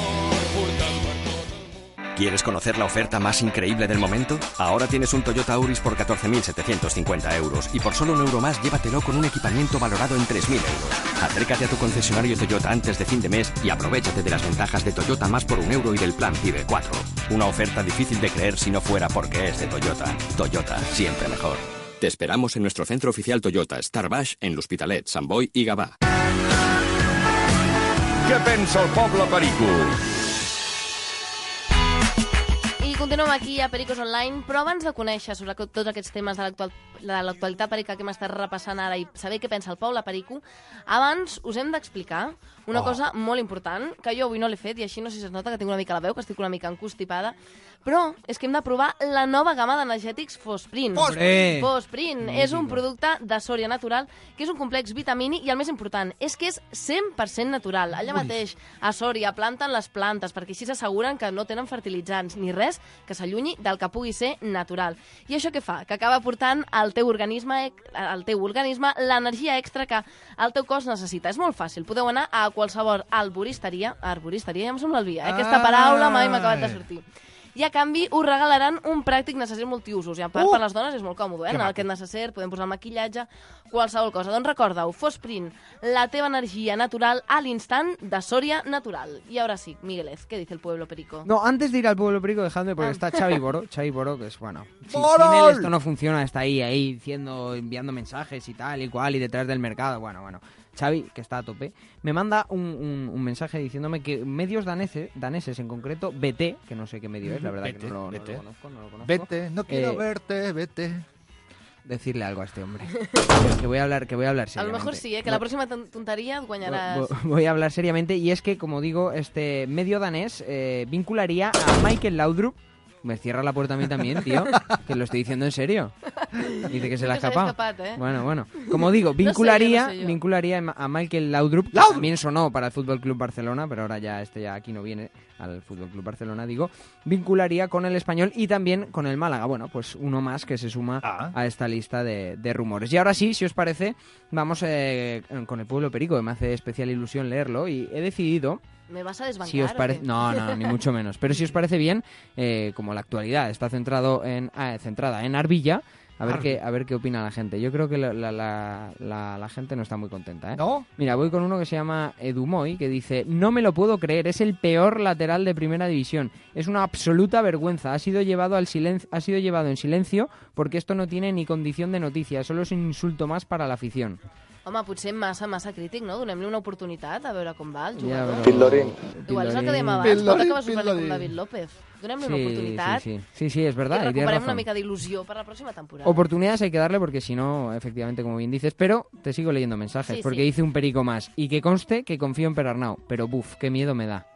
¿Quieres conocer la oferta más increíble del momento? Ahora tienes un Toyota Auris por catorce mil setecientos cincuenta euros y por solo un euro más llévatelo con un equipamiento valorado en tres mil euros. Acércate a tu concesionario Toyota antes de fin de mes y aprovéchate de las ventajas de Toyota más por un euro y del plan PIBE cuatro. Una oferta difícil de creer si no fuera porque es de Toyota. Toyota, siempre mejor. Te esperamos en nuestro centro oficial Toyota, Star Baix, en l'Hospitalet, Sant Boi i Gavà. Què pensa el poble perico? Continuem aquí a Pericos Online, però abans de conèixer sobre tots aquests temes de l'actualitat perica que hem estat repassant ara i saber què pensa el poble perico, abans us hem d'explicar una oh. cosa molt important, que jo avui no l'he fet i així no sé si es nota que tinc una mica la veu, que estic una mica encostipada, però és que hem de provar la nova gamma d'energètics Fosprint. Fosprint! Fosprint és un producte de Sòria Natural, que és un complex vitamini i el més important és que és cent per cent natural. Allà Ui. mateix a Sòria planten les plantes perquè així s'asseguren que no tenen fertilitzants ni res que s'allunyi del que pugui ser natural. I això què fa? Que acaba portant al teu organisme, al teu organisme l'energia extra que el teu cos necessita. És molt fàcil. Podeu anar a qualsevol arboristeria. Arboristeria, ja em sembla el via, eh? Aquesta paraula mai m'ha acabat de sortir. I a canvi us regalaran un pràctic necesser multiusos. I a part, uh! per les dones és molt còmode, eh? En aquest necesser podem posar el maquillatge, qualsevol cosa. Doncs recordeu, Fosprint, la teva energia natural a l'instant de Sòria Natural. Y ahora sí, Miguelez, ¿qué dice el pueblo perico? No, antes de ir al pueblo perico, dejadme, porque ah. está Xavi Boro, Xavi Boro, que es, bueno, si, sin él esto no funciona, está ahí, ahí, diciendo, enviando mensajes y tal y cual, y detrás del mercado, bueno, bueno. Xavi, que está a tope, me manda un, un, un mensaje diciéndome que medios daneses, daneses, en concreto B T, que no sé qué medio es, la verdad vete, que no lo, no lo conozco, no lo conozco. Vete, no quiero eh, verte, vete. Decirle algo a este hombre. que voy a hablar, que voy a hablar seriamente. A lo mejor sí, ¿eh? Que la próxima tontería guañarás. Voy a hablar seriamente, y es que, como digo, este medio danés eh, vincularía a Michael Laudrup. Me cierra la puerta a mí también, tío, que lo estoy diciendo en serio. Dice que se la ha escapado. escapado ¿eh? Bueno, bueno. Como digo, vincularía, no sé yo, no sé yo. vincularía a Michael Laudrup, que también sonó para el Fútbol Club Barcelona, pero ahora ya este ya aquí no viene al Fútbol Club Barcelona, digo. Vincularía con el Español y también con el Málaga. Bueno, pues uno más que se suma ah. a esta lista de, de rumores. Y ahora sí, si os parece, vamos eh, con el pueblo perico, que me hace especial ilusión leerlo, y he decidido... ¿Me vas a desbancar? Si os parece... No, no, ni mucho menos. Pero si os parece bien, eh, como la actualidad está centrado en, eh, centrada en Arbilla, A ver, qué, a ver qué opina la gente. Yo creo que la, la, la, la, la gente no está muy contenta, ¿eh? ¿No? Mira, voy con uno que se llama Edumoy, que dice: no me lo puedo creer, es el peor lateral de primera división. Es una absoluta vergüenza. Ha sido llevado al silencio, ha sido llevado en silencio porque esto no tiene ni condición de noticia. Solo es un insulto más para la afición. Home, potser massa, massa crític, no? Donem-li una oportunitat a veure com va el Ja, jugador. però- Pildorín. Igual és el que dèiem abans, pot Pildorín, acabar sorprendent com Pildorín. David López. Donem-li una Sí, oportunitat sí, sí. Sí, sí, es i verdad. y tienes recuperem una razón. mica d'il·lusió per la pròxima temporada. Oportunidades hay que darle porque si no, efectivamente, como bien dices, pero te sigo leyendo mensajes, Sí, porque sí. dice un perico más. Y que conste que confío en Perarnau, pero buf, qué miedo me da.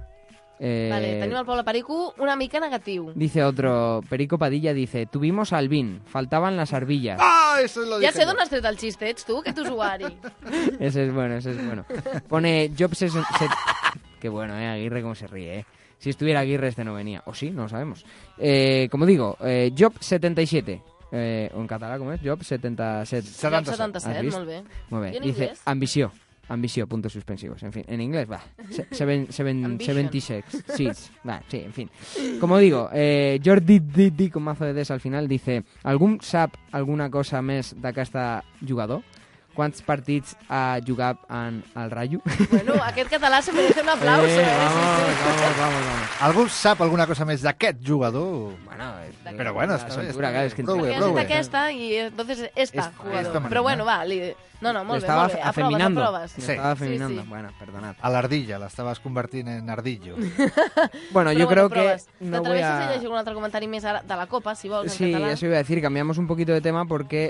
Eh, Vale, tenim el Pablo Perico una mica negatiu. Dice otro, Perico Padilla dice: tuvimos a Albín, faltaban las arbillas. ¡Ah! Eso lo Ja dije sé yo. d'on has tret el xiste, ets tu, aquest usuari. Ese es bueno, ese es bueno. Pone Job sesenta y siete. Qué bueno, eh, Aguirre cómo se ríe, eh. Si estuviera Aguirre este no venía. O sí, no lo sabemos. Eh, como digo, eh, Job setenta y siete. Eh, o en catalán, ¿cómo es? Job setenta y siete. Job setanta-set, ¿Has vist? molt bé. Muy bien. I en Dice inglés? ambició. Ambició, puntos suspensivos. En fin, en inglés, va. Se- seven- seven- Ambition. setenta y seis. Sí, va, sí, en fin. Como digo, eh, Jordi Didi, con mazo de des al final, dice: ¿algún sap alguna cosa més d'aquesta jugador? Quants partits ha jugat en el Rayo? Bueno, aquest català se merece un aplauso, Eh, eh? vamos, vamos, vamos, vamos. Algú sap alguna cosa més d'aquest jugador? Bueno, Però bueno, la està bé. soltura, claro, es que Prou bé, Perquè has prou dit bé. aquesta i entonces esta, Esta- jugador. esta manera. Però bueno, va, li... no, no, molt bé, Estaba molt bé. Aproves, afeminando. aproves. Lo Sí. estaba afeminando. Sí, sí. Bueno, perdonad. A l'ardilla, l'estaves convertint en ardillo. Bueno, Però yo creo proves. que no voy T'atreveixes a a... llegir algun altre comentari més ara de la Copa, si vols, en Sí, català? eso iba a decir, cambiamos un poquito de tema porque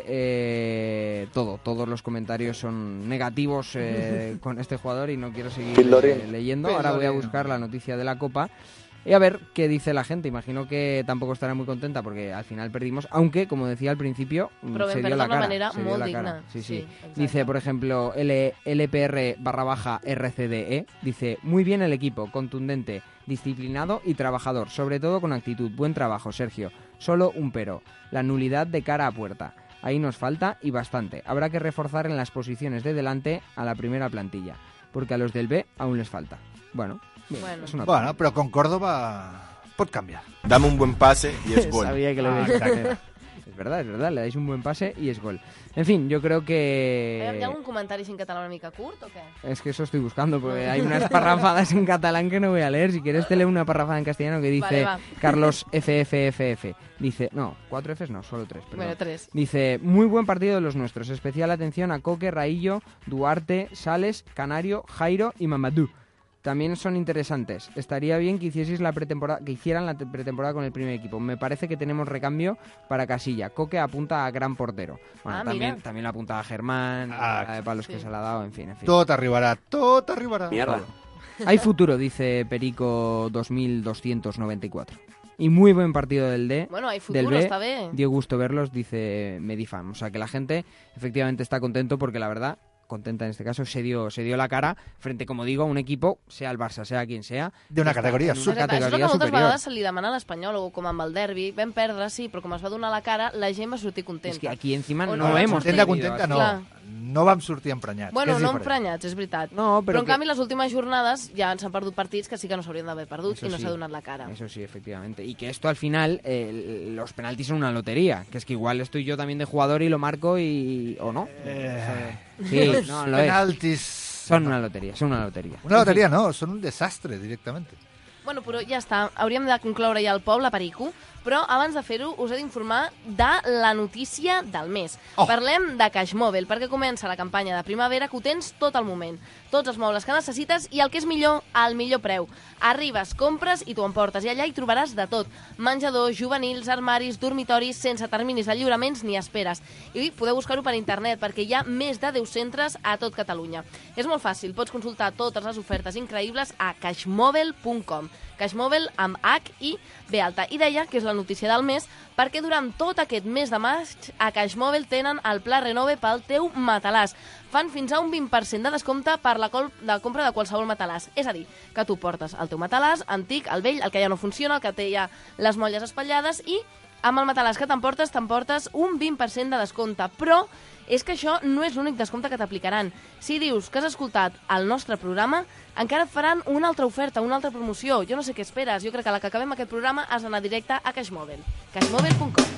eh, todo, todos los comentarios son negativos eh, con este jugador y no quiero seguir Pildorín. eh, leyendo. Ahora voy a Pildorín. buscar la noticia de la Copa y a ver qué dice la gente. Imagino que tampoco estará muy contenta porque al final perdimos, aunque, como decía al principio, mm, Però vam se dio perdre la d'una cara. manera se dio molt la digna. cara. Sí, sí. Sí, exacte. Dice, por ejemplo, L- LPR barra baja RCDE, dice: muy bien el equipo, contundente, disciplinado y trabajador, sobre todo con actitud. Buen trabajo, Sergio. Solo un pero, la nulidad de cara a puerta. Ahí nos falta y bastante. Habrá que reforzar en las posiciones de delante a la primera plantilla, porque a los del B aún les falta. Bueno, bien, Bueno. es una Bueno, però con Córdoba pot canviar. Dame un buen pase y es gol. Sabía que lo Ah, ibais a exacte. hacer. Es verdad, es verdad, le dais un buen pase y es gol. En fin, yo creo Hi que... ha algun comentari així en català una mica curt o què? Es que eso estoy buscando, porque hay unas parrafadas en catalán que no voy a leer. Si quieres te leo una parrafada en castellano que dice Vale, va. Carlos F F F F. Dice, no, cuatro Fs no, solo tres. Perdón. Bueno, tres. Dice, muy buen partido de los nuestros. Especial atención a Coque, Raillo, Duarte, Sales, Canario, Jairo y Mamadou. También son interesantes. Estaría bien que hicieseis la pretemporada, que hicieran la te- pretemporada con el primer equipo. Me parece que tenemos recambio para Casilla. Coque apunta a gran portero. Bueno, Ah, también, mira. también lo apunta a Germán, Ah, la de palos sí. que se le ha dado, en fin, en fin. Tot arribarà, tot arribarà. Mierda. Hay futuro, dice Perico dos mil doscientos noventa y cuatro. Y muy buen partido del D. Bueno, hay del futuro, B. està bé. Dio gusto verlos, dice Medifan. O sea que la gente efectivamente está contento porque la verdad, contenta en este caso, se dio, se dio la cara frente, como digo, a un equipo, sea el Barça, sea quien sea. De una que está categoría en una superior. Exacte, això és el que categoria moltes superior. vegades se li demana a l'Espanyol, o com amb el derbi. Vam perdre, sí, però com es va donar la cara, la gent va sortir contenta. Es que aquí encima O no, no, hemos Contenta, perdido contenta, así. no. Clar. No vam sortir emprenyats. Bueno, que és no diferent. emprenyats, és veritat. No, però però en que- canvi les últimes jornades ja s'han perdut partits que sí que no s'haurien d'haver perdut Eso i no sí. s'ha donat la cara. Eso sí, efectivamente. Y que esto al final, eh, los penaltis son una lotería. Que es que igual estoy yo también de jugador y lo marco y... ¿O no? Eh, Sí, los no, lo es. penaltis... Son una lotería, son una lotería. Una loteria no, són un desastre directament. Bueno, però ja està. Hauríem de concloure ja el poble Perico, però abans de fer-ho us he d'informar de la notícia del mes. Oh. Parlem de Cashmobile, perquè comença la campanya de primavera que ho tens tot el moment. Tots els mobles que necessites i el que és millor, al millor preu. Arribes, compres i t'ho emportes, i allà hi trobaràs de tot. Menjadors, juvenils, armaris, dormitoris, sense terminis de lliuraments ni esperes. I podeu buscar-ho per internet, perquè hi ha més de deu centres a tot Catalunya. És molt fàcil, pots consultar totes les ofertes increïbles a cashmobile punt com. Cashmobile amb H i B alta. I deia que és la notícia del mes perquè durant tot aquest mes de maig a Cashmobile tenen el pla Renove pel teu matalàs. Fan fins a un vint per cent de descompte per la, col la compra de qualsevol matalàs. És a dir, que tu portes el teu matalàs antic, el vell, el que ja no funciona, el que té ja les molles espatllades, i amb el matalàs que t'emportes, t'emportes un vint per cent de descompte. Però és que això no és l'únic descompte que t'aplicaran. Si dius que has escoltat el nostre programa, encara et faran una altra oferta, una altra promoció. Jo no sé què esperes. Jo crec que a la que acabem aquest programa has d'anar directe a Cashmobile. cashmobile punt com.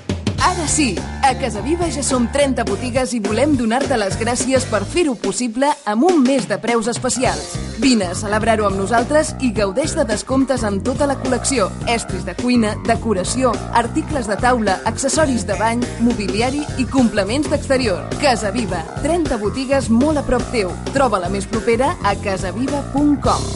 Ara sí, a Casa Viva ja som trenta botigues i volem donar-te les gràcies per fer-ho possible amb un mes de preus especials. Vine a celebrar-ho amb nosaltres i gaudeix de descomptes amb tota la col·lecció. Estris de cuina, decoració, articles de taula, accessoris de bany, mobiliari i complements d'exterior. Casa Viva, trenta botigues molt a prop teu. Troba-la més propera a casaviva punt com.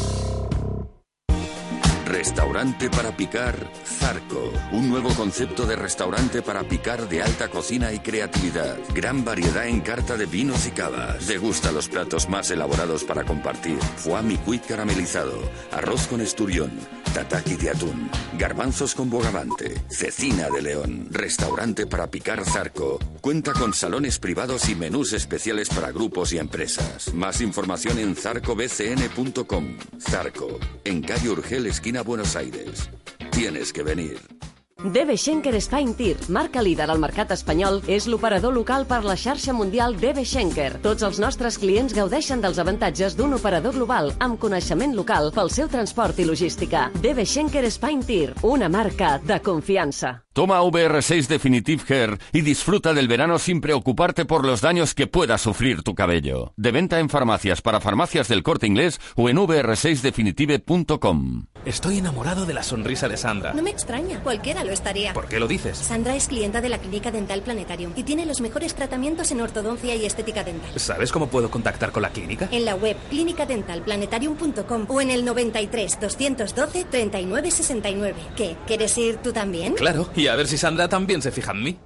Restaurante para picar Zarco. Un nuevo concepto de restaurante para picar de alta cocina y creatividad. Gran variedad en carta de vinos y cavas. Degusta los platos más elaborados para compartir. Foie micuit caramelizado, arroz con esturión, tataki de atún, garbanzos con bogavante, cecina de león. Restaurante para picar Zarco. Cuenta con salones privados y menús especiales para grupos y empresas. Más información en zarco b c n punto com. Zarco, en calle Urgel, esquina Buenos Aires. Tienes que venir. D B Schenker Spine Tir, marca líder al mercat espanyol, és l'operador local per la xarxa mundial D B Schenker. Tots els nostres clients gaudeixen dels avantatges d'un operador global amb coneixement local pel seu transport i logística. D B Schenker Spine Tir, una marca de confianza. Toma V R seis Definitive Hair y disfruta del verano sin preocuparte por los daños que pueda sufrir tu cabello. De venta en farmacias para farmacias del Corte Inglés o en v r seis definitive punto com. Estoy enamorado de la sonrisa de Sandra. No me extraña, cualquiera lo estaría. ¿Por qué lo dices? Sandra es clienta de la Clínica Dental Planetarium y tiene los mejores tratamientos en ortodoncia y estética dental. ¿Sabes cómo puedo contactar con la clínica? En la web clínica dental planetarium punto com o en el noventa y tres, doscientos doce, treinta y nueve sesenta y nueve. ¿Qué? ¿Quieres ir tú también? Claro, y a ver si Sandra también se fija en mí.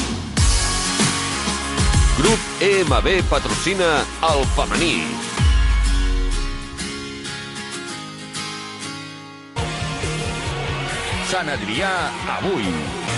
Grup E M B patrocina el femení. Sant Adrià avui.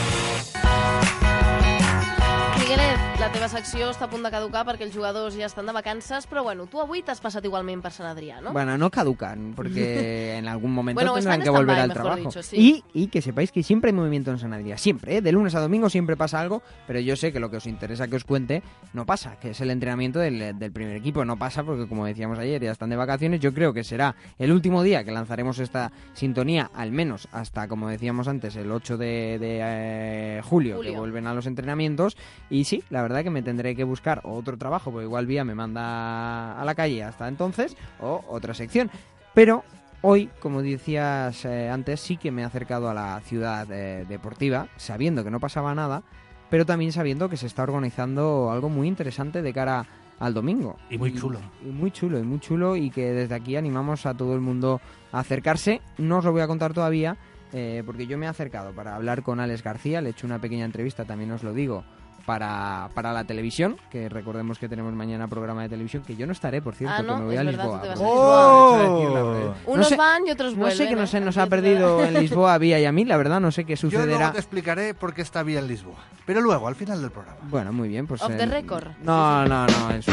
Miguelet, la teva secció està a punt de caducar perquè els jugadors ja estan de vacances, però bueno, tu avui t'has passat igualment per Sant Adrià, ¿no? Bueno, no caducan, porque en algún momento bueno, tendrán que volver al trabajo. Dicho, sí. y, y que sepáis que siempre hay movimiento en San Adrià, siempre, ¿eh? De lunes a domingo siempre pasa algo, pero yo sé que lo que os interesa que os cuente no pasa, que es el entrenamiento del, del primer equipo. No pasa porque, como decíamos ayer, ya están de vacaciones. Yo creo que será el último día que lanzaremos esta sintonía, al menos hasta, como decíamos antes, el ocho de, de eh, julio, julio, que vuelven a los entrenamientos. Y sí, la verdad que me tendré que buscar otro trabajo, porque igual Vía me manda a la calle hasta entonces, o otra sección. Pero hoy, como decías eh, antes, sí que me he acercado a la ciudad eh, deportiva, sabiendo que no pasaba nada, pero también sabiendo que se está organizando algo muy interesante de cara al domingo. Y muy chulo. Y, y muy chulo, y muy chulo, y que desde aquí animamos a todo el mundo a acercarse. No os lo voy a contar todavía, eh, porque yo me he acercado para hablar con Alex García, le he hecho una pequeña entrevista, también os lo digo, Para, para la televisión, que recordemos que tenemos mañana programa de televisión, que yo no estaré, por cierto, ah, ¿no? que me voy es a verdad, Lisboa. Te vas a oh. Unos no sé, van y otros vuelven. No sé que ¿eh? no se nos ha perdido en Lisboa, Vía y a mí, la verdad, no sé qué sucederá. Yo luego te explicaré por qué está Vía en Lisboa, pero luego, al final del programa. Bueno, muy bien, pues... Off eh, the record. No, no, no, en su...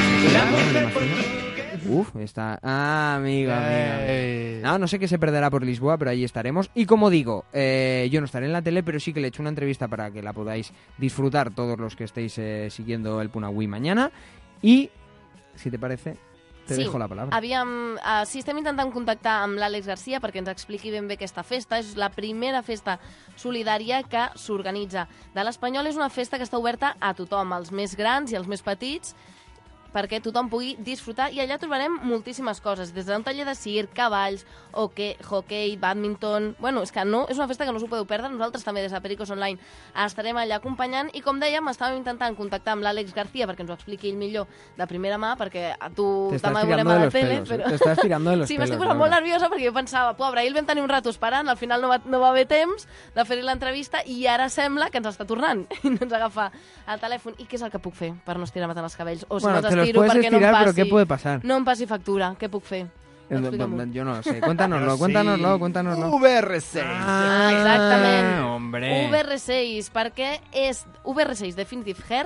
Uf, está... Ah, amigo, amigo. No, no sé qué se perderá por Lisboa, pero ahí estaremos. Y como digo, eh, yo no estaré en la tele, pero sí que le he hecho una entrevista para que la podáis disfrutar todos los que estéis eh, siguiendo el Punagüí mañana. Y, si te parece, te sí, dejo la palabra. Aviam, uh, sí, estem intentant contactar amb l'Àlex García perquè ens expliqui ben bé aquesta festa. És la primera festa solidària que s'organitza de l'Espanyol. És una festa que està oberta a tothom, als més grans i als més petits, perquè tothom pugui disfrutar, i allà trobarem moltíssimes coses, des d'un taller de circ, cavalls, hoquei, hoquei, badminton... Bueno, és que no, és una festa que no us ho podeu perdre. Nosaltres també des de Pericos Online estarem allà acompanyant, i com dèiem, estàvem intentant contactar amb l'Àlex García perquè ens ho expliqui ell millor de primera mà, perquè a tu demà veurem a la tele. Pelos, però... Te estàs tirando de los sí, pelos. m'estic posant molt nerviosa perquè jo pensava, pobre, ahir el vam tenir un rato esperant, al final no va, no va haver temps de fer-hi l'entrevista, i ara sembla que ens està tornant i no ens agafa el telèfon. I què és el que puc fer per no estirar-me tant els cabells? O si bueno, no t'estiro perquè no em passi... Pero ¿qué puede pasar? No em passi factura, què puc fer? Yo no lo sé. Cuéntanoslo, cuéntanoslo, cuéntanoslo. V R seis. Ah, exactament. Hombre. V R seis, perquè és V R seis Definitive Hair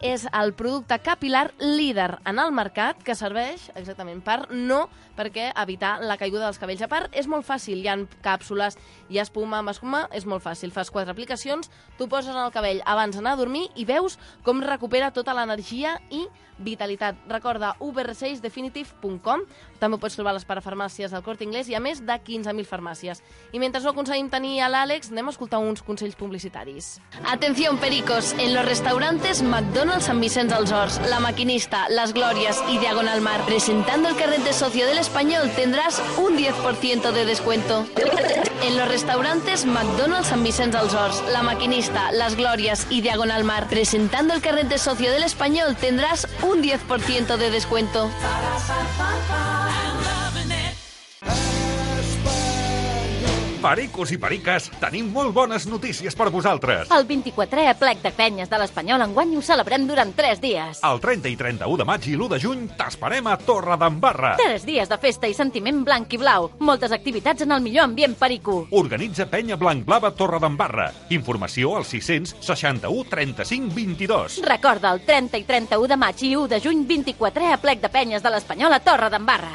és el producte capilar líder en el mercat que serveix exactament per no perquè evitar la caiguda dels cabells. A part, és molt fàcil, hi ha càpsules, hi ha espuma amb escuma, és molt fàcil. Fas quatre aplicacions, t'ho poses en el cabell abans d'anar a dormir i veus com recupera tota l'energia i vitalitat. Recorda u be erre seis definitive punt com, també ho pots trobar a les parafarmàcies del Corte Inglés i a més de quinze mil farmàcies. I mentre no aconseguim tenir a l'Àlex, anem a escoltar uns consells publicitaris. Atención, pericos, en los restaurantes McDonald's San Vicente dels Horts, La Maquinista, Las Glorias y Diagonal Mar, presentando el carnet de socio del Español, tendrás un diez por ciento de descuento. En los restaurantes McDonald's San Vicente dels Horts, La Maquinista, Las Glorias y Diagonal Mar, presentando el carnet de socio del Español, tendrás un diez por ciento de descuento. Pericos i periques, tenim molt bones notícies per vosaltres. El vint-i-quatrè aplec de penyes de l'Espanyol enguany ho celebrem durant tres dies. El trenta i trenta-u de maig i l'u de juny t'esperem a Torredembarra. Tres dies de festa i sentiment blanc i blau. Moltes activitats en el millor ambient perico. Organitza Penya Blanc Blava Torredembarra. Informació al sis cents seixanta-u trenta-cinc vint-i-dos. Recorda, el trenta i trenta-u de maig i u de juny, vint-i-quatrè aplec de penyes de l'Espanyol a Torredembarra.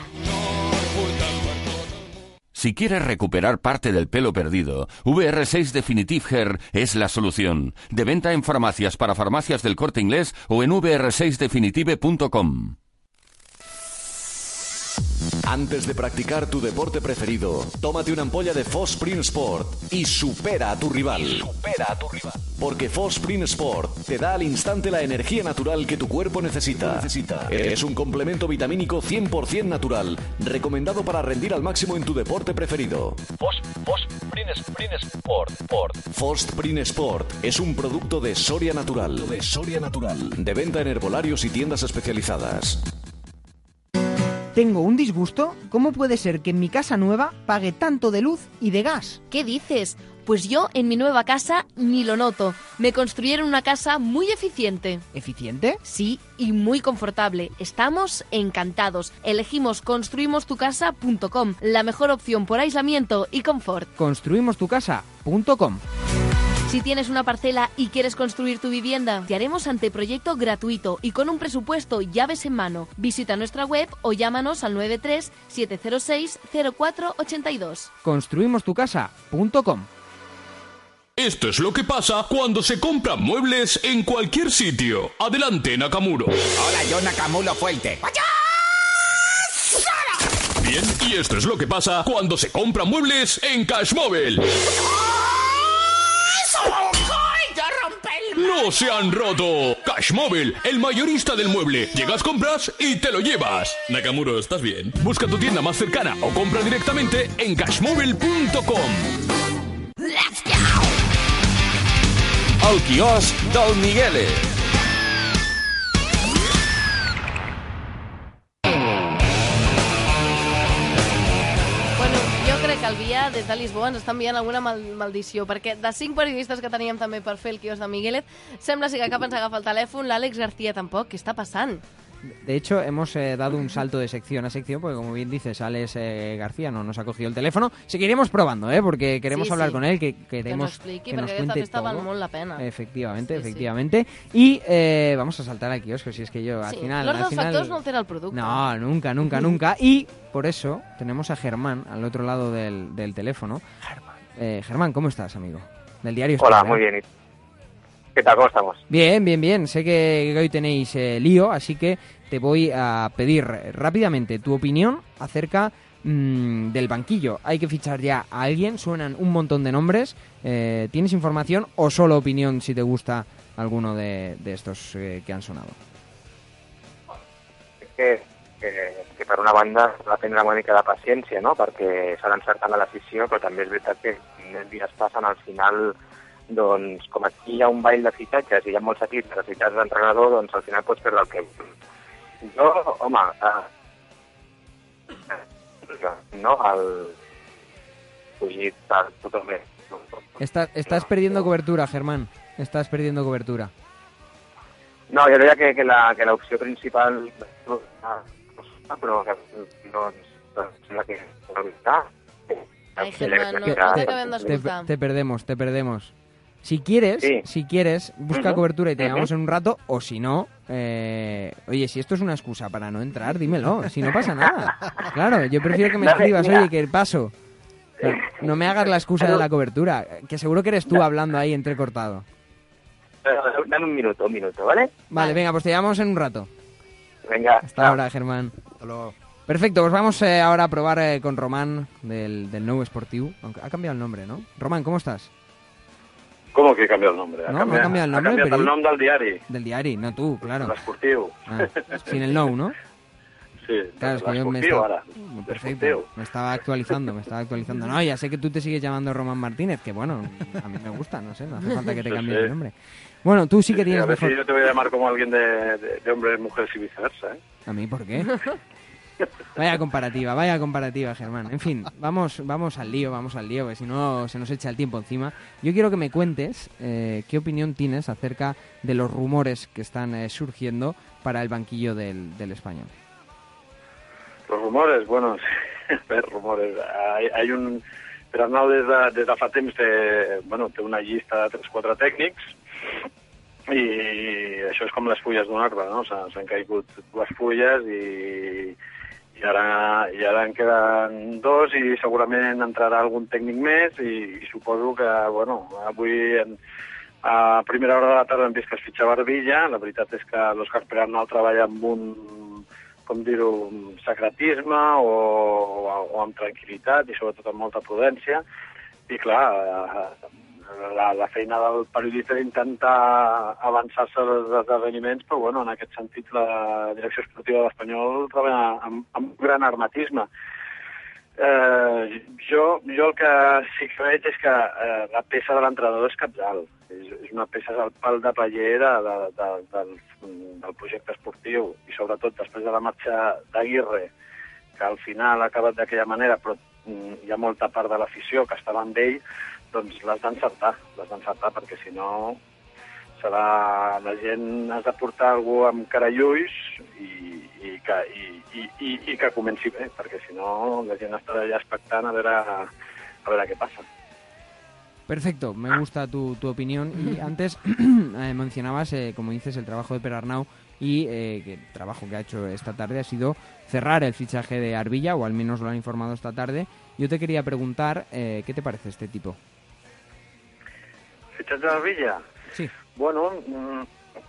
Si quieres recuperar parte del pelo perdido, U B R seis Definitive Hair es la solución. De venta en farmacias para farmacias del Corte Inglés o en u be erre seis definitive punto com. Antes de practicar tu deporte preferido, tómate una ampolla de Fosprin Sport y supera a tu rival. Y supera a tu rival. Porque Fosprin Sport te da al instante la energía natural que tu cuerpo necesita. necesita. Es un complemento vitamínico cien por ciento natural, recomendado para rendir al máximo en tu deporte preferido. Fos, Fosprin Sport. Sport. Fosprin Sport es un producto de Soria Natural. De Soria Natural. De venta en herbolarios y tiendas especializadas. Tengo un disgusto. ¿Cómo puede ser que en mi casa nueva pague tanto de luz y de gas? ¿Qué dices? Pues yo en mi nueva casa ni lo noto. Me construyeron una casa muy eficiente. ¿Eficiente? Sí, y muy confortable. Estamos encantados. Elegimos construimos tu casa punto com, la mejor opción por aislamiento y confort. construimos tu casa punto com. Si tienes una parcela y quieres construir tu vivienda, te haremos anteproyecto gratuito y con un presupuesto llaves en mano. Visita nuestra web o llámanos al nueve tres siete cero seis cero cuatro ocho dos. construimos tu casa punto com. Esto es lo que pasa cuando se compran muebles en cualquier sitio. Adelante, Nakamuro. Hola, yo Nakamuro Fuerte. Bien, y esto es lo que pasa cuando se compran muebles en Cashmobile. ¡No se han roto! Cashmobile, el mayorista del mueble. Llegas, compras y te lo llevas. Nakamuro, ¿estás bien? Busca tu tienda más cercana o compra directamente en cashmobile punto com. Let's go! El quiosc del Migueles. Bueno, jo crec que el Via, des de Lisboa, ens està enviant alguna mal maldició, perquè de cinc periodistes que teníem també per fer el quiosc de Miguelet, sembla ser que cap ens agafa el telèfon, l'Àlex García tampoc. Què està passant? De hecho, hemos eh, dado un salto de sección a sección, porque como bien dices, Alex eh, García no nos ha cogido el teléfono. Seguiremos probando, ¿eh? Porque queremos sí, hablar sí. con él, que Que queremos nos expliqui, que nos perquè cuente aquesta festa val todo. molt la pena. Efectivamente, Sí, sí. efectivamente. Y eh, vamos a saltar al kiosco, si es que yo al Sí, final... l'ordre al dels final... factors no altera el producte. No, nunca, nunca, nunca. Y por eso tenemos a Germán al otro lado del, del teléfono. Germán. Eh, Germán, ¿cómo estás, amigo? Del diario Hola, España. muy bien. ¿Qué tal? ¿Cómo estamos? Bien, bien, bien. Sé que hoy tenéis eh, lío, así que te voy a pedir rápidamente tu opinión acerca mmm, del banquillo. ¿Hay que fichar ya a alguien? Suenan un montón de nombres. Eh, ¿Tienes información o solo opinión si te gusta alguno de, de estos eh, que han sonado? És que, que, que per una banda s'ha de prendre una mica de paciència, no?, perquè s'ha d'encertar la decisió, però també és veritat que els dies passen, al final, doncs, com aquí hi ha un ball de fitxatges i hi ha molts equips de fitxatges d'entrenador, doncs al final pots perdre el que... Jo, home, eh, no, el... Fugit, tal, totalment. Está, estás perdiendo cobertura, Germán. Estás perdiendo cobertura. No, jo deia que, que la que l'opció principal però que no sembla que no està. Ai, Germán, no, no te acabem te, d'escoltar. te perdemos, te perdemos. Si quieres, Sí. si quieres, busca Ujú, cobertura y te ujú. llamamos en un rato, o si no, eh, oye, si esto es una excusa para no entrar, dímelo, si no pasa nada. Claro, yo prefiero que me Dale, escribas, mira. oye, que paso. Pero no me hagas la excusa de la cobertura, que seguro que eres tú hablando ahí entrecortado. Pero, dame un minuto, un minuto, ¿vale? Vale, venga, pues te llamamos en un rato. Venga. Hasta ahora, Germán. Hasta luego. Perfecto, pues vamos eh, ahora a probar eh, con Román del, del Nou Esportiu. Aunque ha cambiado el nombre, ¿no? Román, ¿cómo estás? Com que he canviat el nombre? No, no ha canviat el nombre, Ha canviat però- el nom del diari, Del diari, no tú, claro. l'esportiu. Ah, sin el Nou, ¿no? Sí, Claro, es que yo me l'esportiu, estaba... ara. Perfecto, L'esportiu. me estaba actualizando, me estaba actualizando. No, ya sé que tú te sigues llamando Román Martínez, que bueno, a mí me gusta, no sé, no hace falta que te Sí, cambies sí. el nombre. Bueno, tú sí que Sí, tienes a ver mejor... si yo te voy a llamar como alguien de, de, de hombres, mujeres y viceversa, ¿eh? ¿A mí por qué? Vaya comparativa, vaya comparativa, Germán. En fin, vamos, vamos al lío, vamos al lío, que si no se nos echa el tiempo encima. Yo quiero que me cuentes eh, qué opinión tienes acerca de los rumores que están eh, surgiendo para el banquillo del, del Español. Los rumores, bueno, a ver, rumores. Hay, hay un... Per Arnau des de, des de fa temps té, bueno, té una llista de tres o quatre tècnics i això és com les fulles d'un arbre, no? S'han s'han caigut dues fulles i, i, ara, i ara en queden dos i segurament entrarà algun tècnic més i, i suposo que, bueno, avui en, a primera hora de la tarda hem vist que es fitxava Arbilla. La veritat és que l'Òscar Pere Arnau treballa amb un, com dir-ho, secretisme o, o, o amb tranquil·litat i sobretot amb molta prudència. I clar, la, la feina del periodista és intentar avançar-se als esdeveniments, però bueno, en aquest sentit la direcció esportiva de l'Espanyol treballa amb, amb gran hermetisme. Eh, jo, jo el que sí que veig és que eh, la peça de l'entrenador és cabdal. És, és una peça del pal de paller de, de, de, del, del projecte esportiu i sobretot després de la marxa d'Aguirre, que al final ha acabat d'aquella manera, però mm, hi ha molta part de l'afició que estava amb ell, doncs l'has d'encertar, l'has d'encertar perquè si no serà... la gent has de portar algú amb cara i ulls i, i, que, i, i, i, i que comenci bé, perquè si no la gent estarà allà expectant a veure, a veure què passa. Perfecto, me gusta tu, tu opinión. Y antes eh, mencionabas, eh, como dices, el trabajo de Pere Arnau y eh, que el trabajo que ha hecho esta tarde ha sido cerrar el fichaje de Arbilla, o al menos lo han informado esta tarde. Yo te quería preguntar, eh, ¿qué te parece este tipo? Fitxatge d'Arbilla? Sí. Bueno, mm,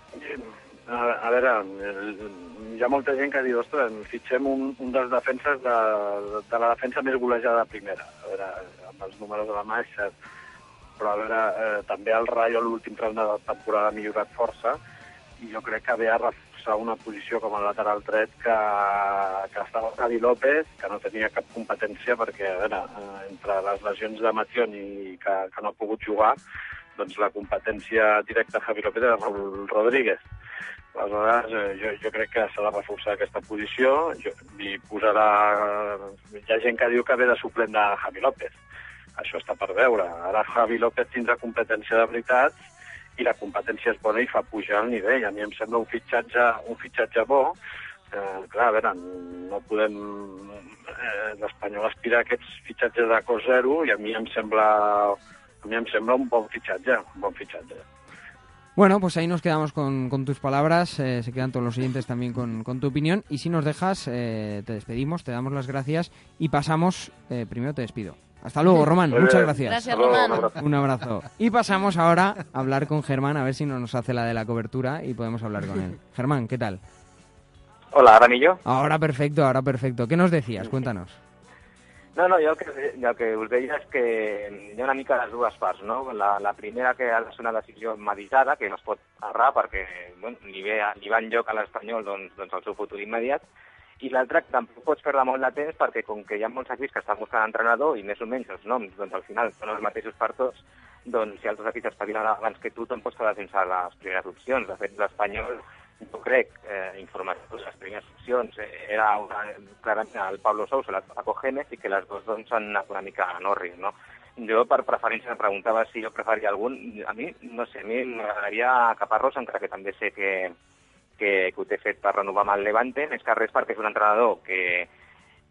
a, a veure, el, hi ha molta gent que diu, ostres, fitxem un, un dels defenses de, de la defensa més golejada de primera. A veure, amb els números de la mà és cert, però a veure, eh, també el Rayo l'últim tram de la temporada ha millorat força i jo crec que ve a reforçar una posició com a lateral dret que, que estava Javi López, que no tenia cap competència perquè, a veure, eh, entre les lesions de Matión i que, que no ha pogut jugar, doncs la competència directa a Javi López era Raúl Rodríguez. Aleshores, eh, jo, jo crec que s'ha de reforçar aquesta posició jo, i posarà... Hi ha gent que diu que ve de suplent de Javi López. Això està per veure. Ara Javi López tindrà competència de veritat i la competència és bona i fa pujar el nivell. A mi em sembla un fitxatge, un fitxatge bo. Eh, clar, a veure, no podem... Eh, L'Espanyol aspira a aquests fitxatges de cost zero i a mi em sembla... A mi em sembla un bon fitxatge, un bon fitxatge. Bueno, pues ahí nos quedamos con, con tus palabras, eh, se quedan todos los oyentes también con, con tu opinión, y si nos dejas, eh, te despedimos, te damos las gracias y pasamos, eh, primero te despido. Hasta luego, Román, Muy muchas bien. gracias. Gracias, Román. Un abrazo. Un abrazo. Y pasamos ahora a hablar con Germán, a ver si no nos hace la de la cobertura y podemos hablar con él. Germán, ¿qué tal? Hola, ara millor? Ahora perfecto, ahora perfecto. ¿Qué nos decías? Cuéntanos. No, no, jo el que, el que us deia és que hi ha una mica les dues parts, no? La, la primera, que ha de ser una decisió meditada, que no es pot errar perquè bueno, li, ve, li va en lloc a l'Espanyol doncs, doncs el seu futur immediat, i l'altra, que tampoc pots perdre molt de temps perquè com que hi ha molts equips que estan buscant entrenador i més o menys els noms, doncs al final són els mateixos per tots, doncs si altres equips espavilen abans que tu, te'n pots quedar sense les primeres opcions. De fet, l'Espanyol, jo crec, eh, informació de les primeres opcions eh, era una, clarament el Pablo Sousa, el Paco Gémez, i que les dues doncs, han anat una mica en orri, no? Jo, per preferència, em preguntava si jo preferia algun... A mi, no sé, a mi m'agradaria Caparrós, encara que també sé que, que, que ho té fet per renovar amb el Levante, més que res perquè és un entrenador que,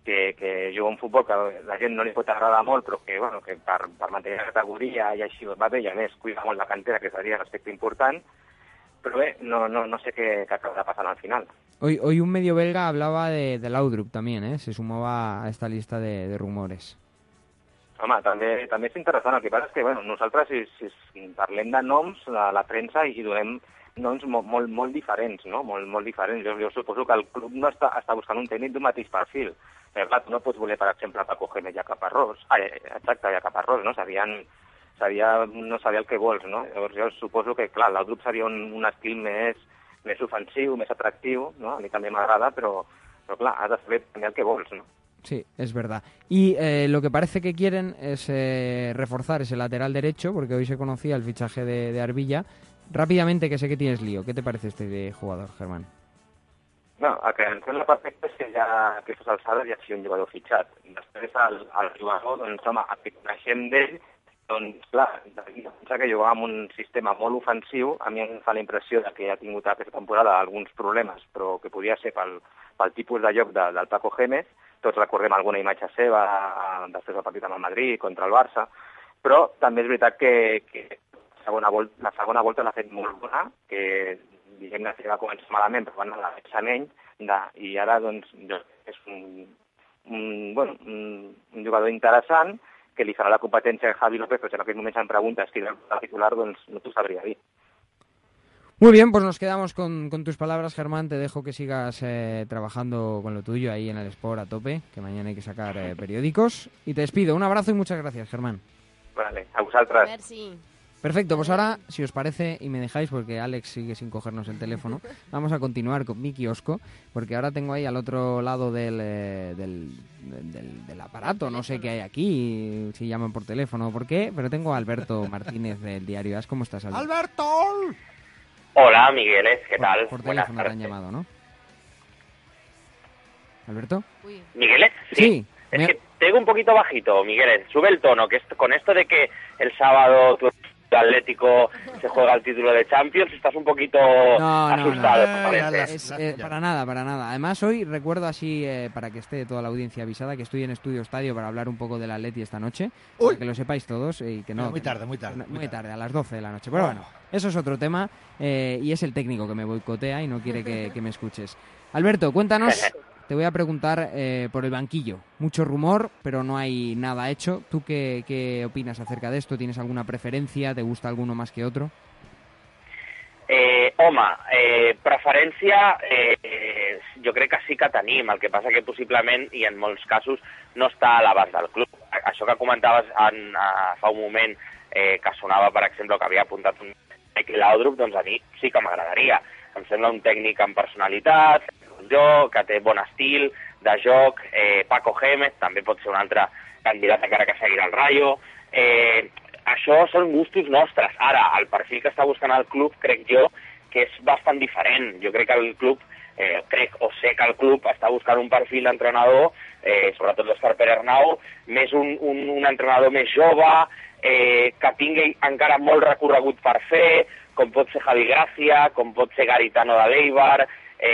que, que juga un futbol que a la gent no li pot agradar molt, però que, bueno, que per, per mantenir la categoria i així va bé, i a més cuida molt la cantera, que seria l'aspecte important, però bé, no, no, no sé què, què acabarà passant al final. Hoy, hoy un medio belga hablaba de, de Laudrup también, ¿eh? Se sumaba a esta lista de, de rumores. Home, també, també és interessant. El que passa és que bueno, nosaltres, si, si, si parlem de noms a la premsa i donem noms molt, molt, molt diferents, no? Molt, molt diferents. Jo, jo suposo que el club no està, està buscant un tècnic d'un mateix perfil. Eh, clar, tu no pots voler, per exemple, Paco Gémez i a Caparrós. Ah, exacte, i a Caparrós, no? Serien, seria, no sabia el que vols, no? Llavors jo suposo que, clar, l'Audrup seria un, un estil més, més ofensiu, més atractiu, no? A mi també m'agrada, però, però clar, has de saber també el que vols, no? Sí, es verdad. Y eh, lo que parece que quieren es eh, reforzar ese lateral derecho, porque hoy se conocía el fichaje de, de Arbilla. Rápidamente, que sé que tienes lío. ¿Qué te parece este jugador, Germán? No, el que em sembla perfecte és que ja a aquestes alçades ja sigui un jugador fitxat. Després el, el jugador, doncs home, el que coneixem d'ell, doncs clar, pensa que jugava amb un sistema molt ofensiu. A mi em fa la impressió de que ha tingut aquesta temporada alguns problemes, però que podia ser pel, pel tipus de joc de, del Paco Gémez. Tots recordem alguna imatge seva després del partit amb el Madrid contra el Barça, però també és veritat que, que la, segona volta, la segona volta l'ha fet molt bona, que diguem-ne que va començar malament, però va anar a la menys, de, i ara doncs, és un, un, bueno, un, un jugador interessant que li farà la competència a Javi López, però si en aquest moment se'n preguntes qui és el titular, doncs no t'ho sabria dir. Muy bien, pues nos quedamos con, con tus palabras, Germán. Te dejo que sigas eh, trabajando con lo tuyo ahí en el Sport a tope, que mañana hay que sacar eh, periódicos. Y te despido. Un abrazo y muchas gracias, Germán. Vale, a vosaltres. Merci. Perfecto, pues ahora, si os parece, y me dejáis, porque Alex sigue sin cogernos el teléfono, vamos a continuar con mi kiosco, porque ahora tengo ahí al otro lado del, eh, del, del, del aparato, no sé qué hay aquí, si llaman por teléfono o por qué, pero tengo a Alberto Martínez del diario As. ¿Cómo estás, Alberto? ¡Alberto! Hola, Migueles, ¿qué por, tal? Por Buenas teléfono te han tardes. llamado, ¿no? ¿Alberto? ¿Migueles? Sí. Sí. Es me- que tengo un poquito bajito, Migueles. Sube el tono, que esto- con esto de que el sábado tu Atlético se juega el título de Champions, estás un poquito No, no, asustado, no. me parece. Es, eh, para nada, para nada. Además, hoy recuerdo así, eh, para que esté toda la audiencia avisada, que estoy en Estudio Estadio para hablar un poco del Atleti esta noche. Para que lo sepáis todos y que no... Pero muy que- tarde, muy tarde, Muy, muy tarde, a las doce de la noche. Pero Oh. bueno, eso es otro tema eh, y es el técnico que me boicotea y no quiere que, que me escuches. Alberto, cuéntanos... Te voy a preguntar eh, por el banquillo. Mucho rumor, pero no hay nada hecho. ¿Tú qué, qué opinas acerca de esto? ¿Tienes alguna preferencia? ¿Te gusta alguno más que otro? Eh, home, eh, preferència eh, jo crec que sí que tenim, el que passa que possiblement, i en molts casos, no està a l'abast del club. Això que comentaves en, a, fa un moment, eh, que sonava, per exemple, que havia apuntat un Mikel Laudrup, doncs a mi sí que m'agradaria. Em sembla un tècnic amb personalitat, un joc, que té bon estil de joc. eh, Paco Gémez també pot ser un altre candidat encara que seguirà al Rayo. Eh, això són gustos nostres. Ara, el perfil que està buscant el club, crec jo, que és bastant diferent. Jo crec que el club, eh, crec o sé que el club està buscant un perfil d'entrenador, eh, sobretot l'Òscar Pere-Arnau, més un, un, un entrenador més jove, eh, que tingui encara molt recorregut per fer, com pot ser Javi Gracia, com pot ser Garitano de l'Eibar,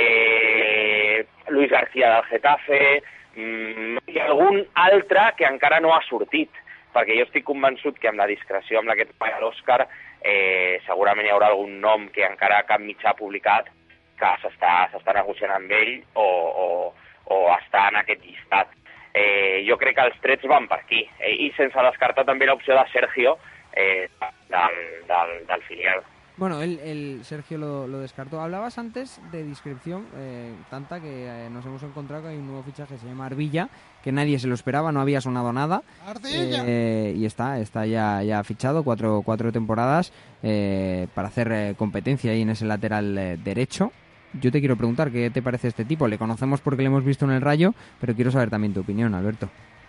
eh, Luis García del Getafe, mm, i algun altre que encara no ha sortit, perquè jo estic convençut que amb la discreció amb la que treballa l'Òscar eh, segurament hi haurà algun nom que encara cap mitjà ha publicat que s'està s'està negociant amb ell o, o, o està en aquest llistat. Eh, jo crec que els trets van per aquí, eh, i sense descartar també l'opció de Sergio eh, del, del, del filial. Bueno, él, él, Sergio lo, lo descartó. Hablabas antes de discreción, eh, tanta que eh, nos hemos encontrado que hay un nuevo fichaje que se llama Arbilla, que nadie se lo esperaba, no había sonado nada. ¡Ardilla! Eh, y está, está ya, ya fichado, cuatro, cuatro temporadas eh, para hacer eh, competencia ahí en ese lateral eh, derecho. Yo te quiero preguntar, ¿qué te parece este tipo? Le conocemos porque le hemos visto en el Rayo, pero quiero saber también tu opinión, Alberto.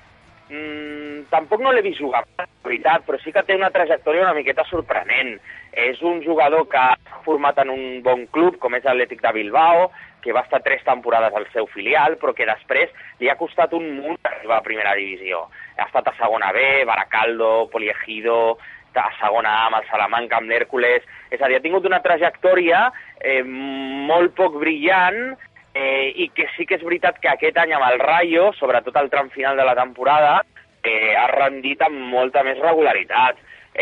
Mm, tampoc no l'he vist jugar, la veritat, però sí que té una trajectòria una miqueta sorprenent. És un jugador que ha format en un bon club, com és l'Atlètic de Bilbao, que va estar tres temporades al seu filial, però que després li ha costat un munt arribar a primera divisió. Ha estat a segona B, Baracaldo, Poliegido, a segona A amb el Salamanca, amb l'Hèrcules. És a dir, ha tingut una trajectòria eh, molt poc brillant, eh, i que sí que és veritat que aquest any amb el Rayo, sobretot al tram final de la temporada, eh, ha rendit amb molta més regularitat.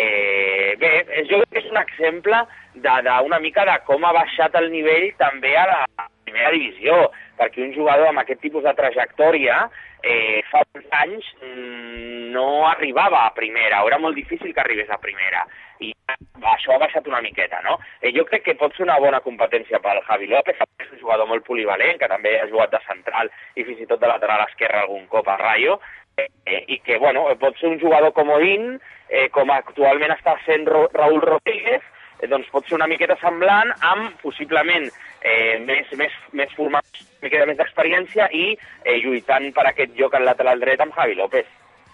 Eh, bé, jo crec que és un exemple d'una mica de com ha baixat el nivell també a la primera divisió, perquè un jugador amb aquest tipus de trajectòria eh, fa uns anys mm, no arribava a primera, o era molt difícil que arribés a primera, i això ha baixat una miqueta, no? Eh, jo crec que pot ser una bona competència pel Javi López, que és un jugador molt polivalent, que també ha jugat de central i fins i tot de lateral esquerre algun cop a Rayo, eh, eh, i que, bueno, pot ser un jugador comodín, eh, com actualment està sent Ro Raúl Rodríguez, eh, doncs pot ser una miqueta semblant amb, possiblement, eh, més, més, més format, una miqueta més d'experiència i eh, lluitant per aquest lloc al lateral dret amb Javi López.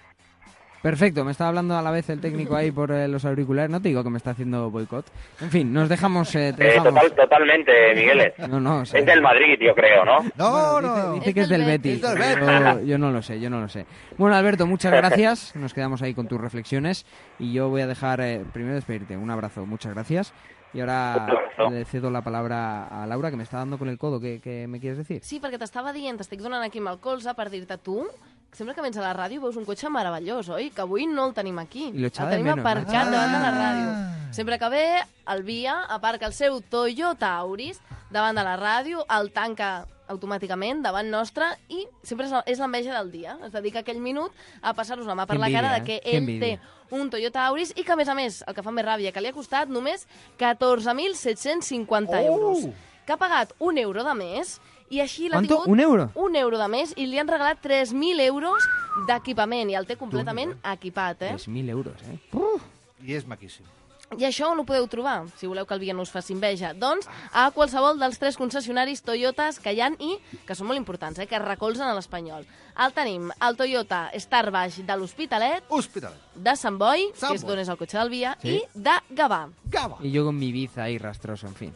Perfecto, me estaba hablando a la vez el técnico ahí por eh, los auriculares, no te digo que me está haciendo boicot. En fin, nos dejamos... Eh, te dejamos... Eh, total, totalmente, Miguel. No, no, o sea, es del Madrid, yo creo, ¿no? No, bueno, dice, no. Dice que es del Betis. Es del Betis. Yo, yo no lo sé, yo no lo sé. Bueno, Alberto, muchas gracias. Nos quedamos ahí con tus reflexiones y yo voy a dejar, eh, primero despedirte. Un abrazo, muchas gracias. Y ahora le cedo la palabra a Laura, que me está dando con el codo. ¿Qué, qué me quieres decir? Sí, perquè t'estava dient, t'estic donant aquí amb el colze per dir-te tu, que sembla que vens a la ràdio i veus un cotxe meravellós, oi? Que avui no el tenim aquí. I lo echava el tenim de menos, aparcat ¿no? davant de la ràdio. Sempre que ve, el Via aparca el seu Toyota Auris davant de la ràdio, el tanca automàticament davant nostre i sempre és l'enveja del dia. Es dedica aquell minut a passar-nos la mà per la cara de que ell té un Toyota Auris i que, a més a més, el que fa més ràbia, que li ha costat només catorze mil set-cents cinquanta euros. Que ha pagat un euro de més i així l'ha tingut... Un euro? Un euro de més i li han regalat tres mil euros d'equipament i el té completament equipat, eh? tres mil euros, eh? Uh, I és maquíssim. I això on ho podeu trobar, si voleu que el Via no us faci enveja? Doncs a qualsevol dels tres concessionaris Toyotas que hi ha i que són molt importants, eh, que recolzen a l'Espanyol. El tenim, el Toyota Star Baix de l'Hospitalet, Hospitalet. de Sant Boi, Sant que és Boi. d'on és el cotxe del Via, Sí. i de Gavà. Gavà. Y yo con mi Ibiza ahí rastroso, en fin.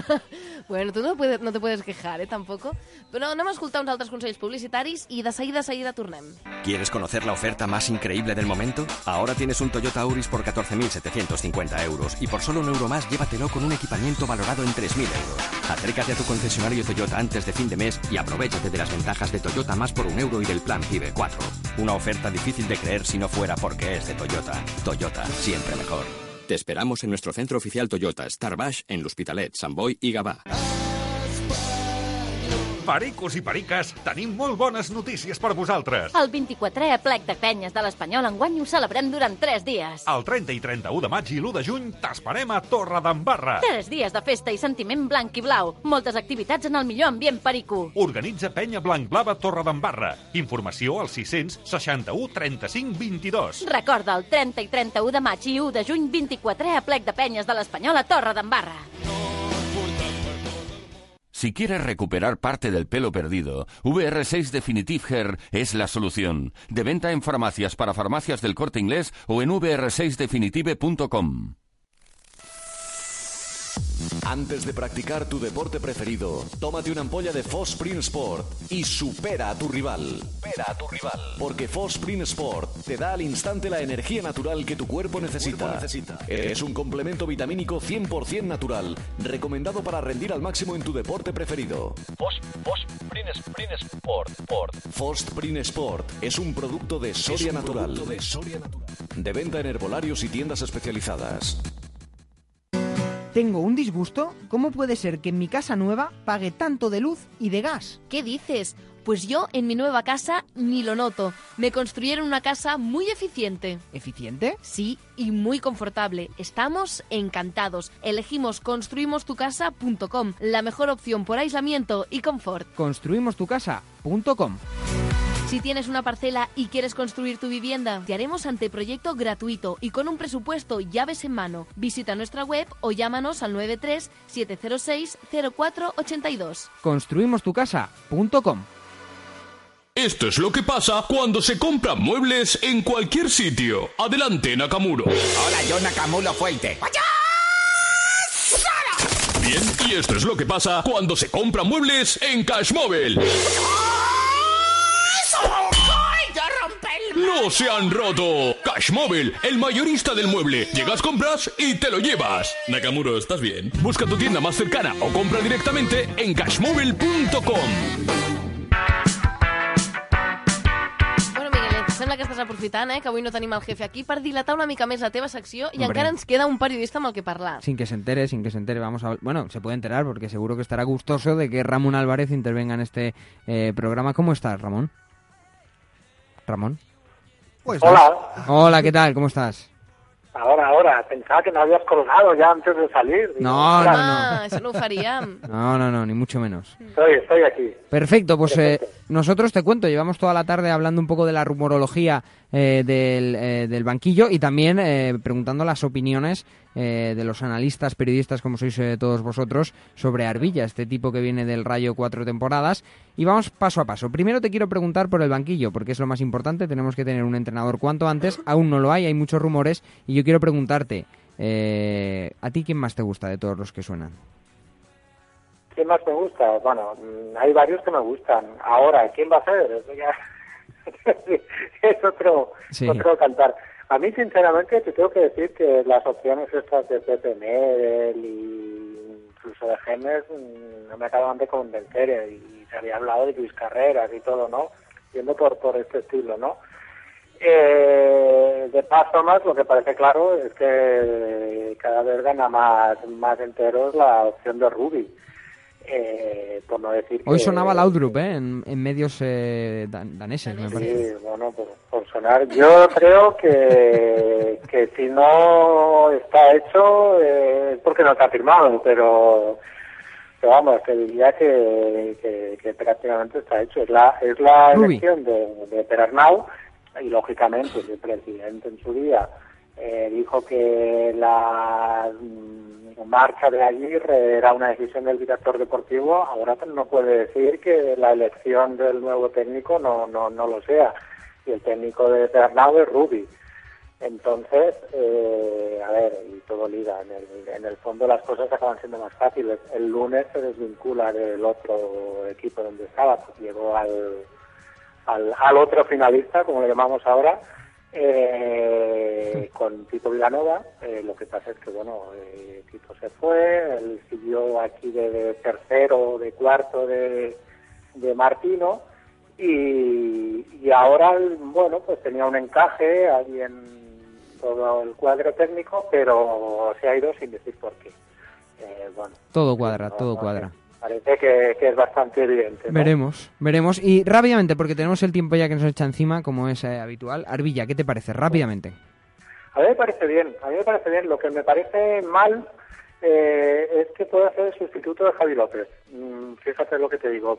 Bueno, tu no, puedes, no te puedes quejar, eh, tampoco. Però anem a escoltar uns altres consells publicitaris i de seguida, de seguida tornem. ¿Quieres conocer la oferta más increíble del momento? Ahora tienes un Toyota Auris por catorce mil setecientos cincuenta euros y por solo un euro más llévatelo con un equipamiento valorado en tres mil euros. Acércate a tu concesionario Toyota antes de fin de mes y aprovéchate de las ventajas de Toyota más por un euro y del plan Pibe cuatro. Una oferta difícil de creer si no fuera porque es de Toyota. Toyota, siempre mejor. Te esperamos en nuestro centro oficial Toyota Star Baix en l'Hospitalet, Sant Boi i Gavà. Pericos i periques, tenim molt bones notícies per vosaltres. El vint-i-quatrè aplec de penyes de l'Espanyol enguany ho celebrem durant tres dies. El trenta i trenta-u de maig i l'u de juny t'esperem a Torredembarra. Tres dies de festa i sentiment blanc i blau. Moltes activitats en el millor ambient perico. Organitza Penya Blanc Blava Torredembarra. Informació al sis cents seixanta-u trenta-cinc vint-i-dos. Recorda, el trenta i trenta-u de maig i u de juny, vint-i-quatrè aplec de penyes de l'Espanyol a Torredembarra. Si quieres recuperar parte del pelo perdido, V R seis Definitive Hair es la solución. De venta en farmacias para farmacias del Corte Inglés o en v r seis definitive punto com. Antes de practicar tu deporte preferido, tómate una ampolla de Fosprin Sport y supera a tu rival. Supera a tu rival. Porque Fosprin Sport te da al instante la energía natural que tu cuerpo necesita. Cuerpo necesita. Es un complemento vitamínico cien por ciento natural, recomendado para rendir al máximo en tu deporte preferido. Fosprin Sport. Fosprin Sport es un producto de Soria Natural. De Soria Natural. De venta en herbolarios y tiendas especializadas. Tengo un disgusto. ¿Cómo puede ser que en mi casa nueva pague tanto de luz y de gas? ¿Qué dices? Pues yo en mi nueva casa ni lo noto. Me construyeron una casa muy eficiente. ¿Eficiente? Sí, y muy confortable. Estamos encantados. Elegimos construimos tu casa punto com, la mejor opción por aislamiento y confort. construimos tu casa punto com. Si tienes una parcela y quieres construir tu vivienda, te haremos anteproyecto gratuito y con un presupuesto llaves en mano. Visita nuestra web o llámanos al nueve tres siete cero seis cero cuatro ocho dos. construimos tu casa punto com. Esto es lo que pasa cuando se compran muebles en cualquier sitio. Adelante, Nakamuro. Hola, yo Nakamuro Fuente. Bien, y esto es lo que pasa cuando se compran muebles en Cashmobile. ¡Yo rompí el ¡No se han roto! Cashmobile, el mayorista del mueble. Llegas, compras y te lo llevas. Nakamuro, ¿estás bien? Busca tu tienda más cercana o compra directamente en cashmobile punto com. Sembla que estàs aprofitant, eh, que avui no tenim el jefe aquí, per dilatar una mica més la teva secció i Hombre. encara ens queda un periodista amb el que parlar. Sin que se entere, sin que se entere. Vamos a... Bueno, se puede enterar porque seguro que estará gustoso de que Ramón Álvarez intervenga en este eh, programa. ¿Cómo estás, Ramón? ¿Ramón? Pues Hola. Hola, ¿qué tal? ¿Cómo estás? Ahora, ahora, pensaba que me habías colgado ya antes de salir. Digo, No, no, Ah, no. això no ho faríem. No, no, no, ni mucho menos. Estoy, estoy aquí. Perfecto, pues eh, nosotros te cuento, llevamos toda la tarde hablando un poco de la rumorología eh, del, eh, del banquillo y también eh, preguntando las opiniones eh, de los analistas, periodistas como sois eh, todos vosotros sobre Arbilla, este tipo que viene del Rayo cuatro temporadas. Y vamos paso a paso. Primero te quiero preguntar por el banquillo, porque es lo más importante, tenemos que tener un entrenador cuanto antes, aún no lo hay, hay muchos rumores y yo quiero preguntarte, eh, ¿a ti quién más te gusta de todos los que suenan? ¿Quién más me gusta? Bueno, mm, hay varios que me gustan. Ahora, ¿quién va a ser? Eso ya es otro, Sí. otro cantar. A mí, sinceramente, te tengo que decir que las opciones estas de Pepe Medel y incluso de Gemes mm, no me acaban de convencer. eh, Y se había hablado de Luis Carreras y todo, ¿no? Yendo por, por este estilo, ¿no? Eh, de paso más, lo que parece claro es que cada vez gana más, más enteros la opción de Rubi. Eh, por no decir Hoy que- sonaba Laudrup, ¿eh? En, en medios eh, dan- daneses, me parece. Sí, bueno, por, por sonar. Yo creo que, que si no está hecho eh, es porque no está firmado, pero, pero vamos, te diría que, que, que prácticamente está hecho. Es la, es la Rubi. elección de, de Perarnau y lógicamente el presidente en su día eh, dijo que la mm, marcha de Aguirre era una decisión del director deportivo. Ahora no puede decir que la elección del nuevo técnico no no no lo sea, y el técnico de Bernardo es Rubi. Entonces, eh, a ver, y todo liga. En el, en el fondo las cosas acaban siendo más fáciles. El lunes se desvincula del otro equipo donde estaba, pues llegó al, al, al otro finalista, como le llamamos ahora, eh, con Tito Vilanova. Eh, lo que pasa es que, bueno, eh, Tito se fue, él siguió aquí de, de tercero, de cuarto de, de Martino, y, y ahora, bueno, pues tenía un encaje ahí en todo el cuadro técnico, pero se ha ido sin decir por qué. Eh, bueno, Todo cuadra, no, todo no cuadra. sé. Parece que, que es bastante evidente, ¿no? Veremos, veremos. Y rápidamente, porque tenemos el tiempo ya que nos echa encima, como es eh, habitual. Arbilla, ¿qué te parece? Rápidamente. A mí me parece bien, a mí me parece bien. Lo que me parece mal eh, es que pueda ser el sustituto de Javi López. Mm, fíjate lo que te digo,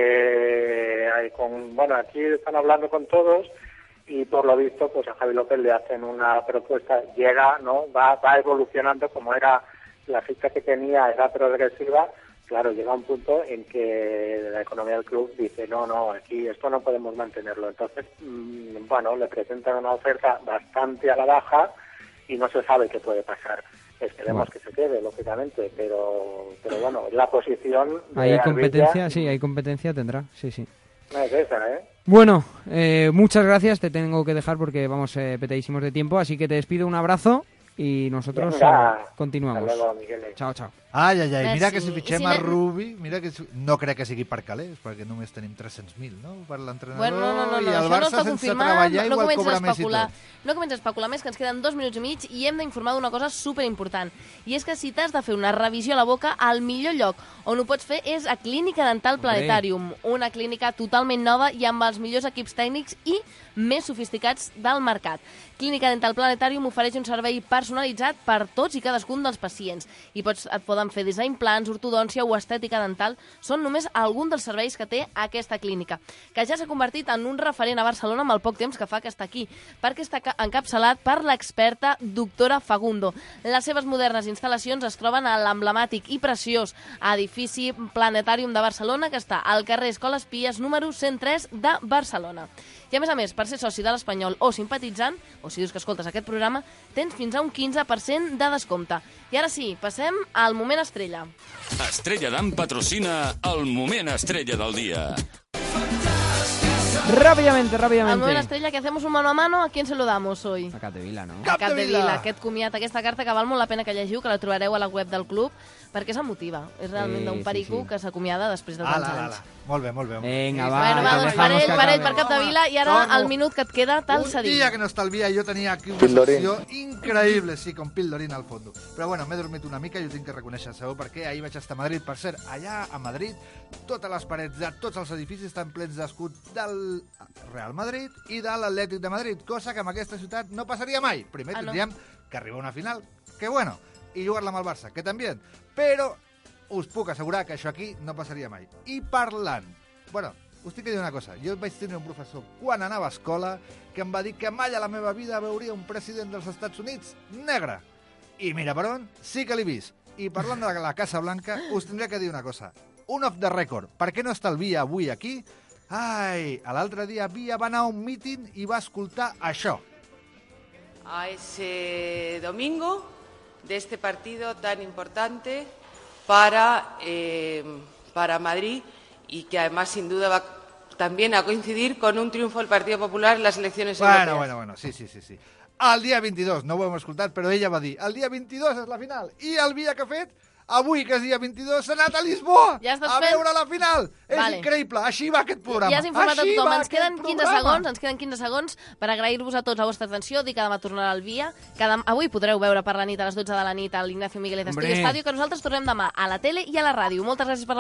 porque hay con, bueno, aquí están hablando con todos y por lo visto pues a Javi López le hacen una propuesta, llega, ¿no? Va, va evolucionando, como era la ficha que tenía, era progresiva. Claro, llega un punto en que la economía del club dice, no, no, aquí esto no podemos mantenerlo. Entonces, mmm, bueno, le presentan una oferta bastante a la baja y no se sabe qué puede pasar. Esperemos Bueno. que se quede, lógicamente, pero pero bueno, la posición de Hay Arbilla competencia, sí, hay competencia, tendrá, sí, sí. no es esa, ¿eh? Bueno, eh, muchas gracias, te tengo que dejar porque vamos eh, petadísimos de tiempo, así que te despido, un abrazo y nosotros Venga, eh, continuamos. hasta luego, Miguel. Chao, chao. Ai, ai, ai, mira Merci. que si I fitxem si a la- Rubi, mira que si- no crec que sigui per calés, perquè només tenim tres-cents mil, no?, per l'entrenador, Bueno, no, no, no, i no, el això no Barça està sense confirmat, treballar no igual comences cobra a més i especular. tot. No comences a especular més, que ens queden dos minuts i mig i hem d'informar d'una cosa superimportant. I és que si t'has de fer una revisió a la boca, el millor lloc on ho pots fer és a Clínica Dental Planetarium, una clínica totalment nova i amb els millors equips tècnics i més sofisticats del mercat. Clínica Dental Planetarium ofereix un servei personalitzat per tots i cadascun dels pacients. I pots, et poden fer des d'implants, ortodòncia o estètica dental. Són només alguns dels serveis que té aquesta clínica, que ja s'ha convertit en un referent a Barcelona amb el poc temps que fa que està aquí, perquè està ca- encapçalat per l'experta doctora Fagundo. Les seves modernes instal·lacions es troben a l'emblemàtic i preciós edifici Planetàrium de Barcelona, que està al carrer Escoles Pies, número cent tres de Barcelona. I a més a més, per ser soci de l'Espanyol o simpatitzant, o si dius que escoltes aquest programa, tens fins a un quinze per cent de descompte. I ara sí, passem al moment estrella. Estrella d'Am patrocina el moment estrella del dia. Rápidamente, Al rápidamente. moment estrella, que hacemos un mano a mano, ¿a quién se lo damos hoy? A Capdevila, no? A Capdevila, aquest comiat, aquesta carta que val molt la pena que llegiu, que la trobareu a la web del club, perquè s'emotiva. És realment Sí, d'un sí, perico sí. que s'acomiada després de Ala, tants ala, anys. ala. Molt bé, molt bé. Venga, va. Bueno, va, que doncs dejamos parell, que parell acabe. per Capdevila, i ara Vamos. el minut que et queda te'l cedim. Un día que no está el día, yo tenía aquí una Pildorín. secció increïble, sí, con Pildorín al fondo. Però bueno, m'he dormit una mica i ho tinc que reconèixer, sabeu per què? Ahir vaig estar a Madrid. Per cert, allà a Madrid, totes les parets de tots els edificis estan plens d'escuts del Real Madrid i de l'Atlètic de Madrid, cosa que en aquesta ciutat no passaria mai. Primer Ah, no? tindríem que arribar a una final, que bueno, i jugar-la amb el Barça, que també. Però us puc assegurar que això aquí no passaria mai. I parlant, bueno, us tinc que dir una cosa. Jo vaig tenir un professor quan anava a escola que em va dir que mai a la meva vida veuria un president dels Estats Units negre. I mira per on, sí que l'he vist. I parlant de la Casa Blanca, us tindré que dir una cosa. Un off the record. Per què no està el Via avui aquí? Ai, l'altre dia Via va anar a un míting i va escoltar això. A ese domingo de este partido tan importante para, eh, para Madrid y que además sin duda va también a coincidir con un triunfo del Partido Popular en las elecciones Bueno, europeas. bueno, bueno, sí, sí, sí, sí. El dia vint-i-dos, no ho hem escoltat, però ella va dir, el dia vint-i-dos és la final. I el Via que ha fet, avui, que és dia vint-i-dos, s'ha anat a Lisboa Ja estàs a fent? veure la final. És Vale. increïble, així va aquest programa. Ja has informat a Així tothom. va Ens queden aquest quinze programa. segons, ens queden quinze segons per agrair-vos a tots la vostra atenció, dir que demà tornarà al Via, que demà, avui podreu veure per la nit a les dotze de la nit a l'Ignacio Miguel de Estudi Hombre. Estadio, que nosaltres tornem demà a la tele i a la ràdio. Moltes gràcies per la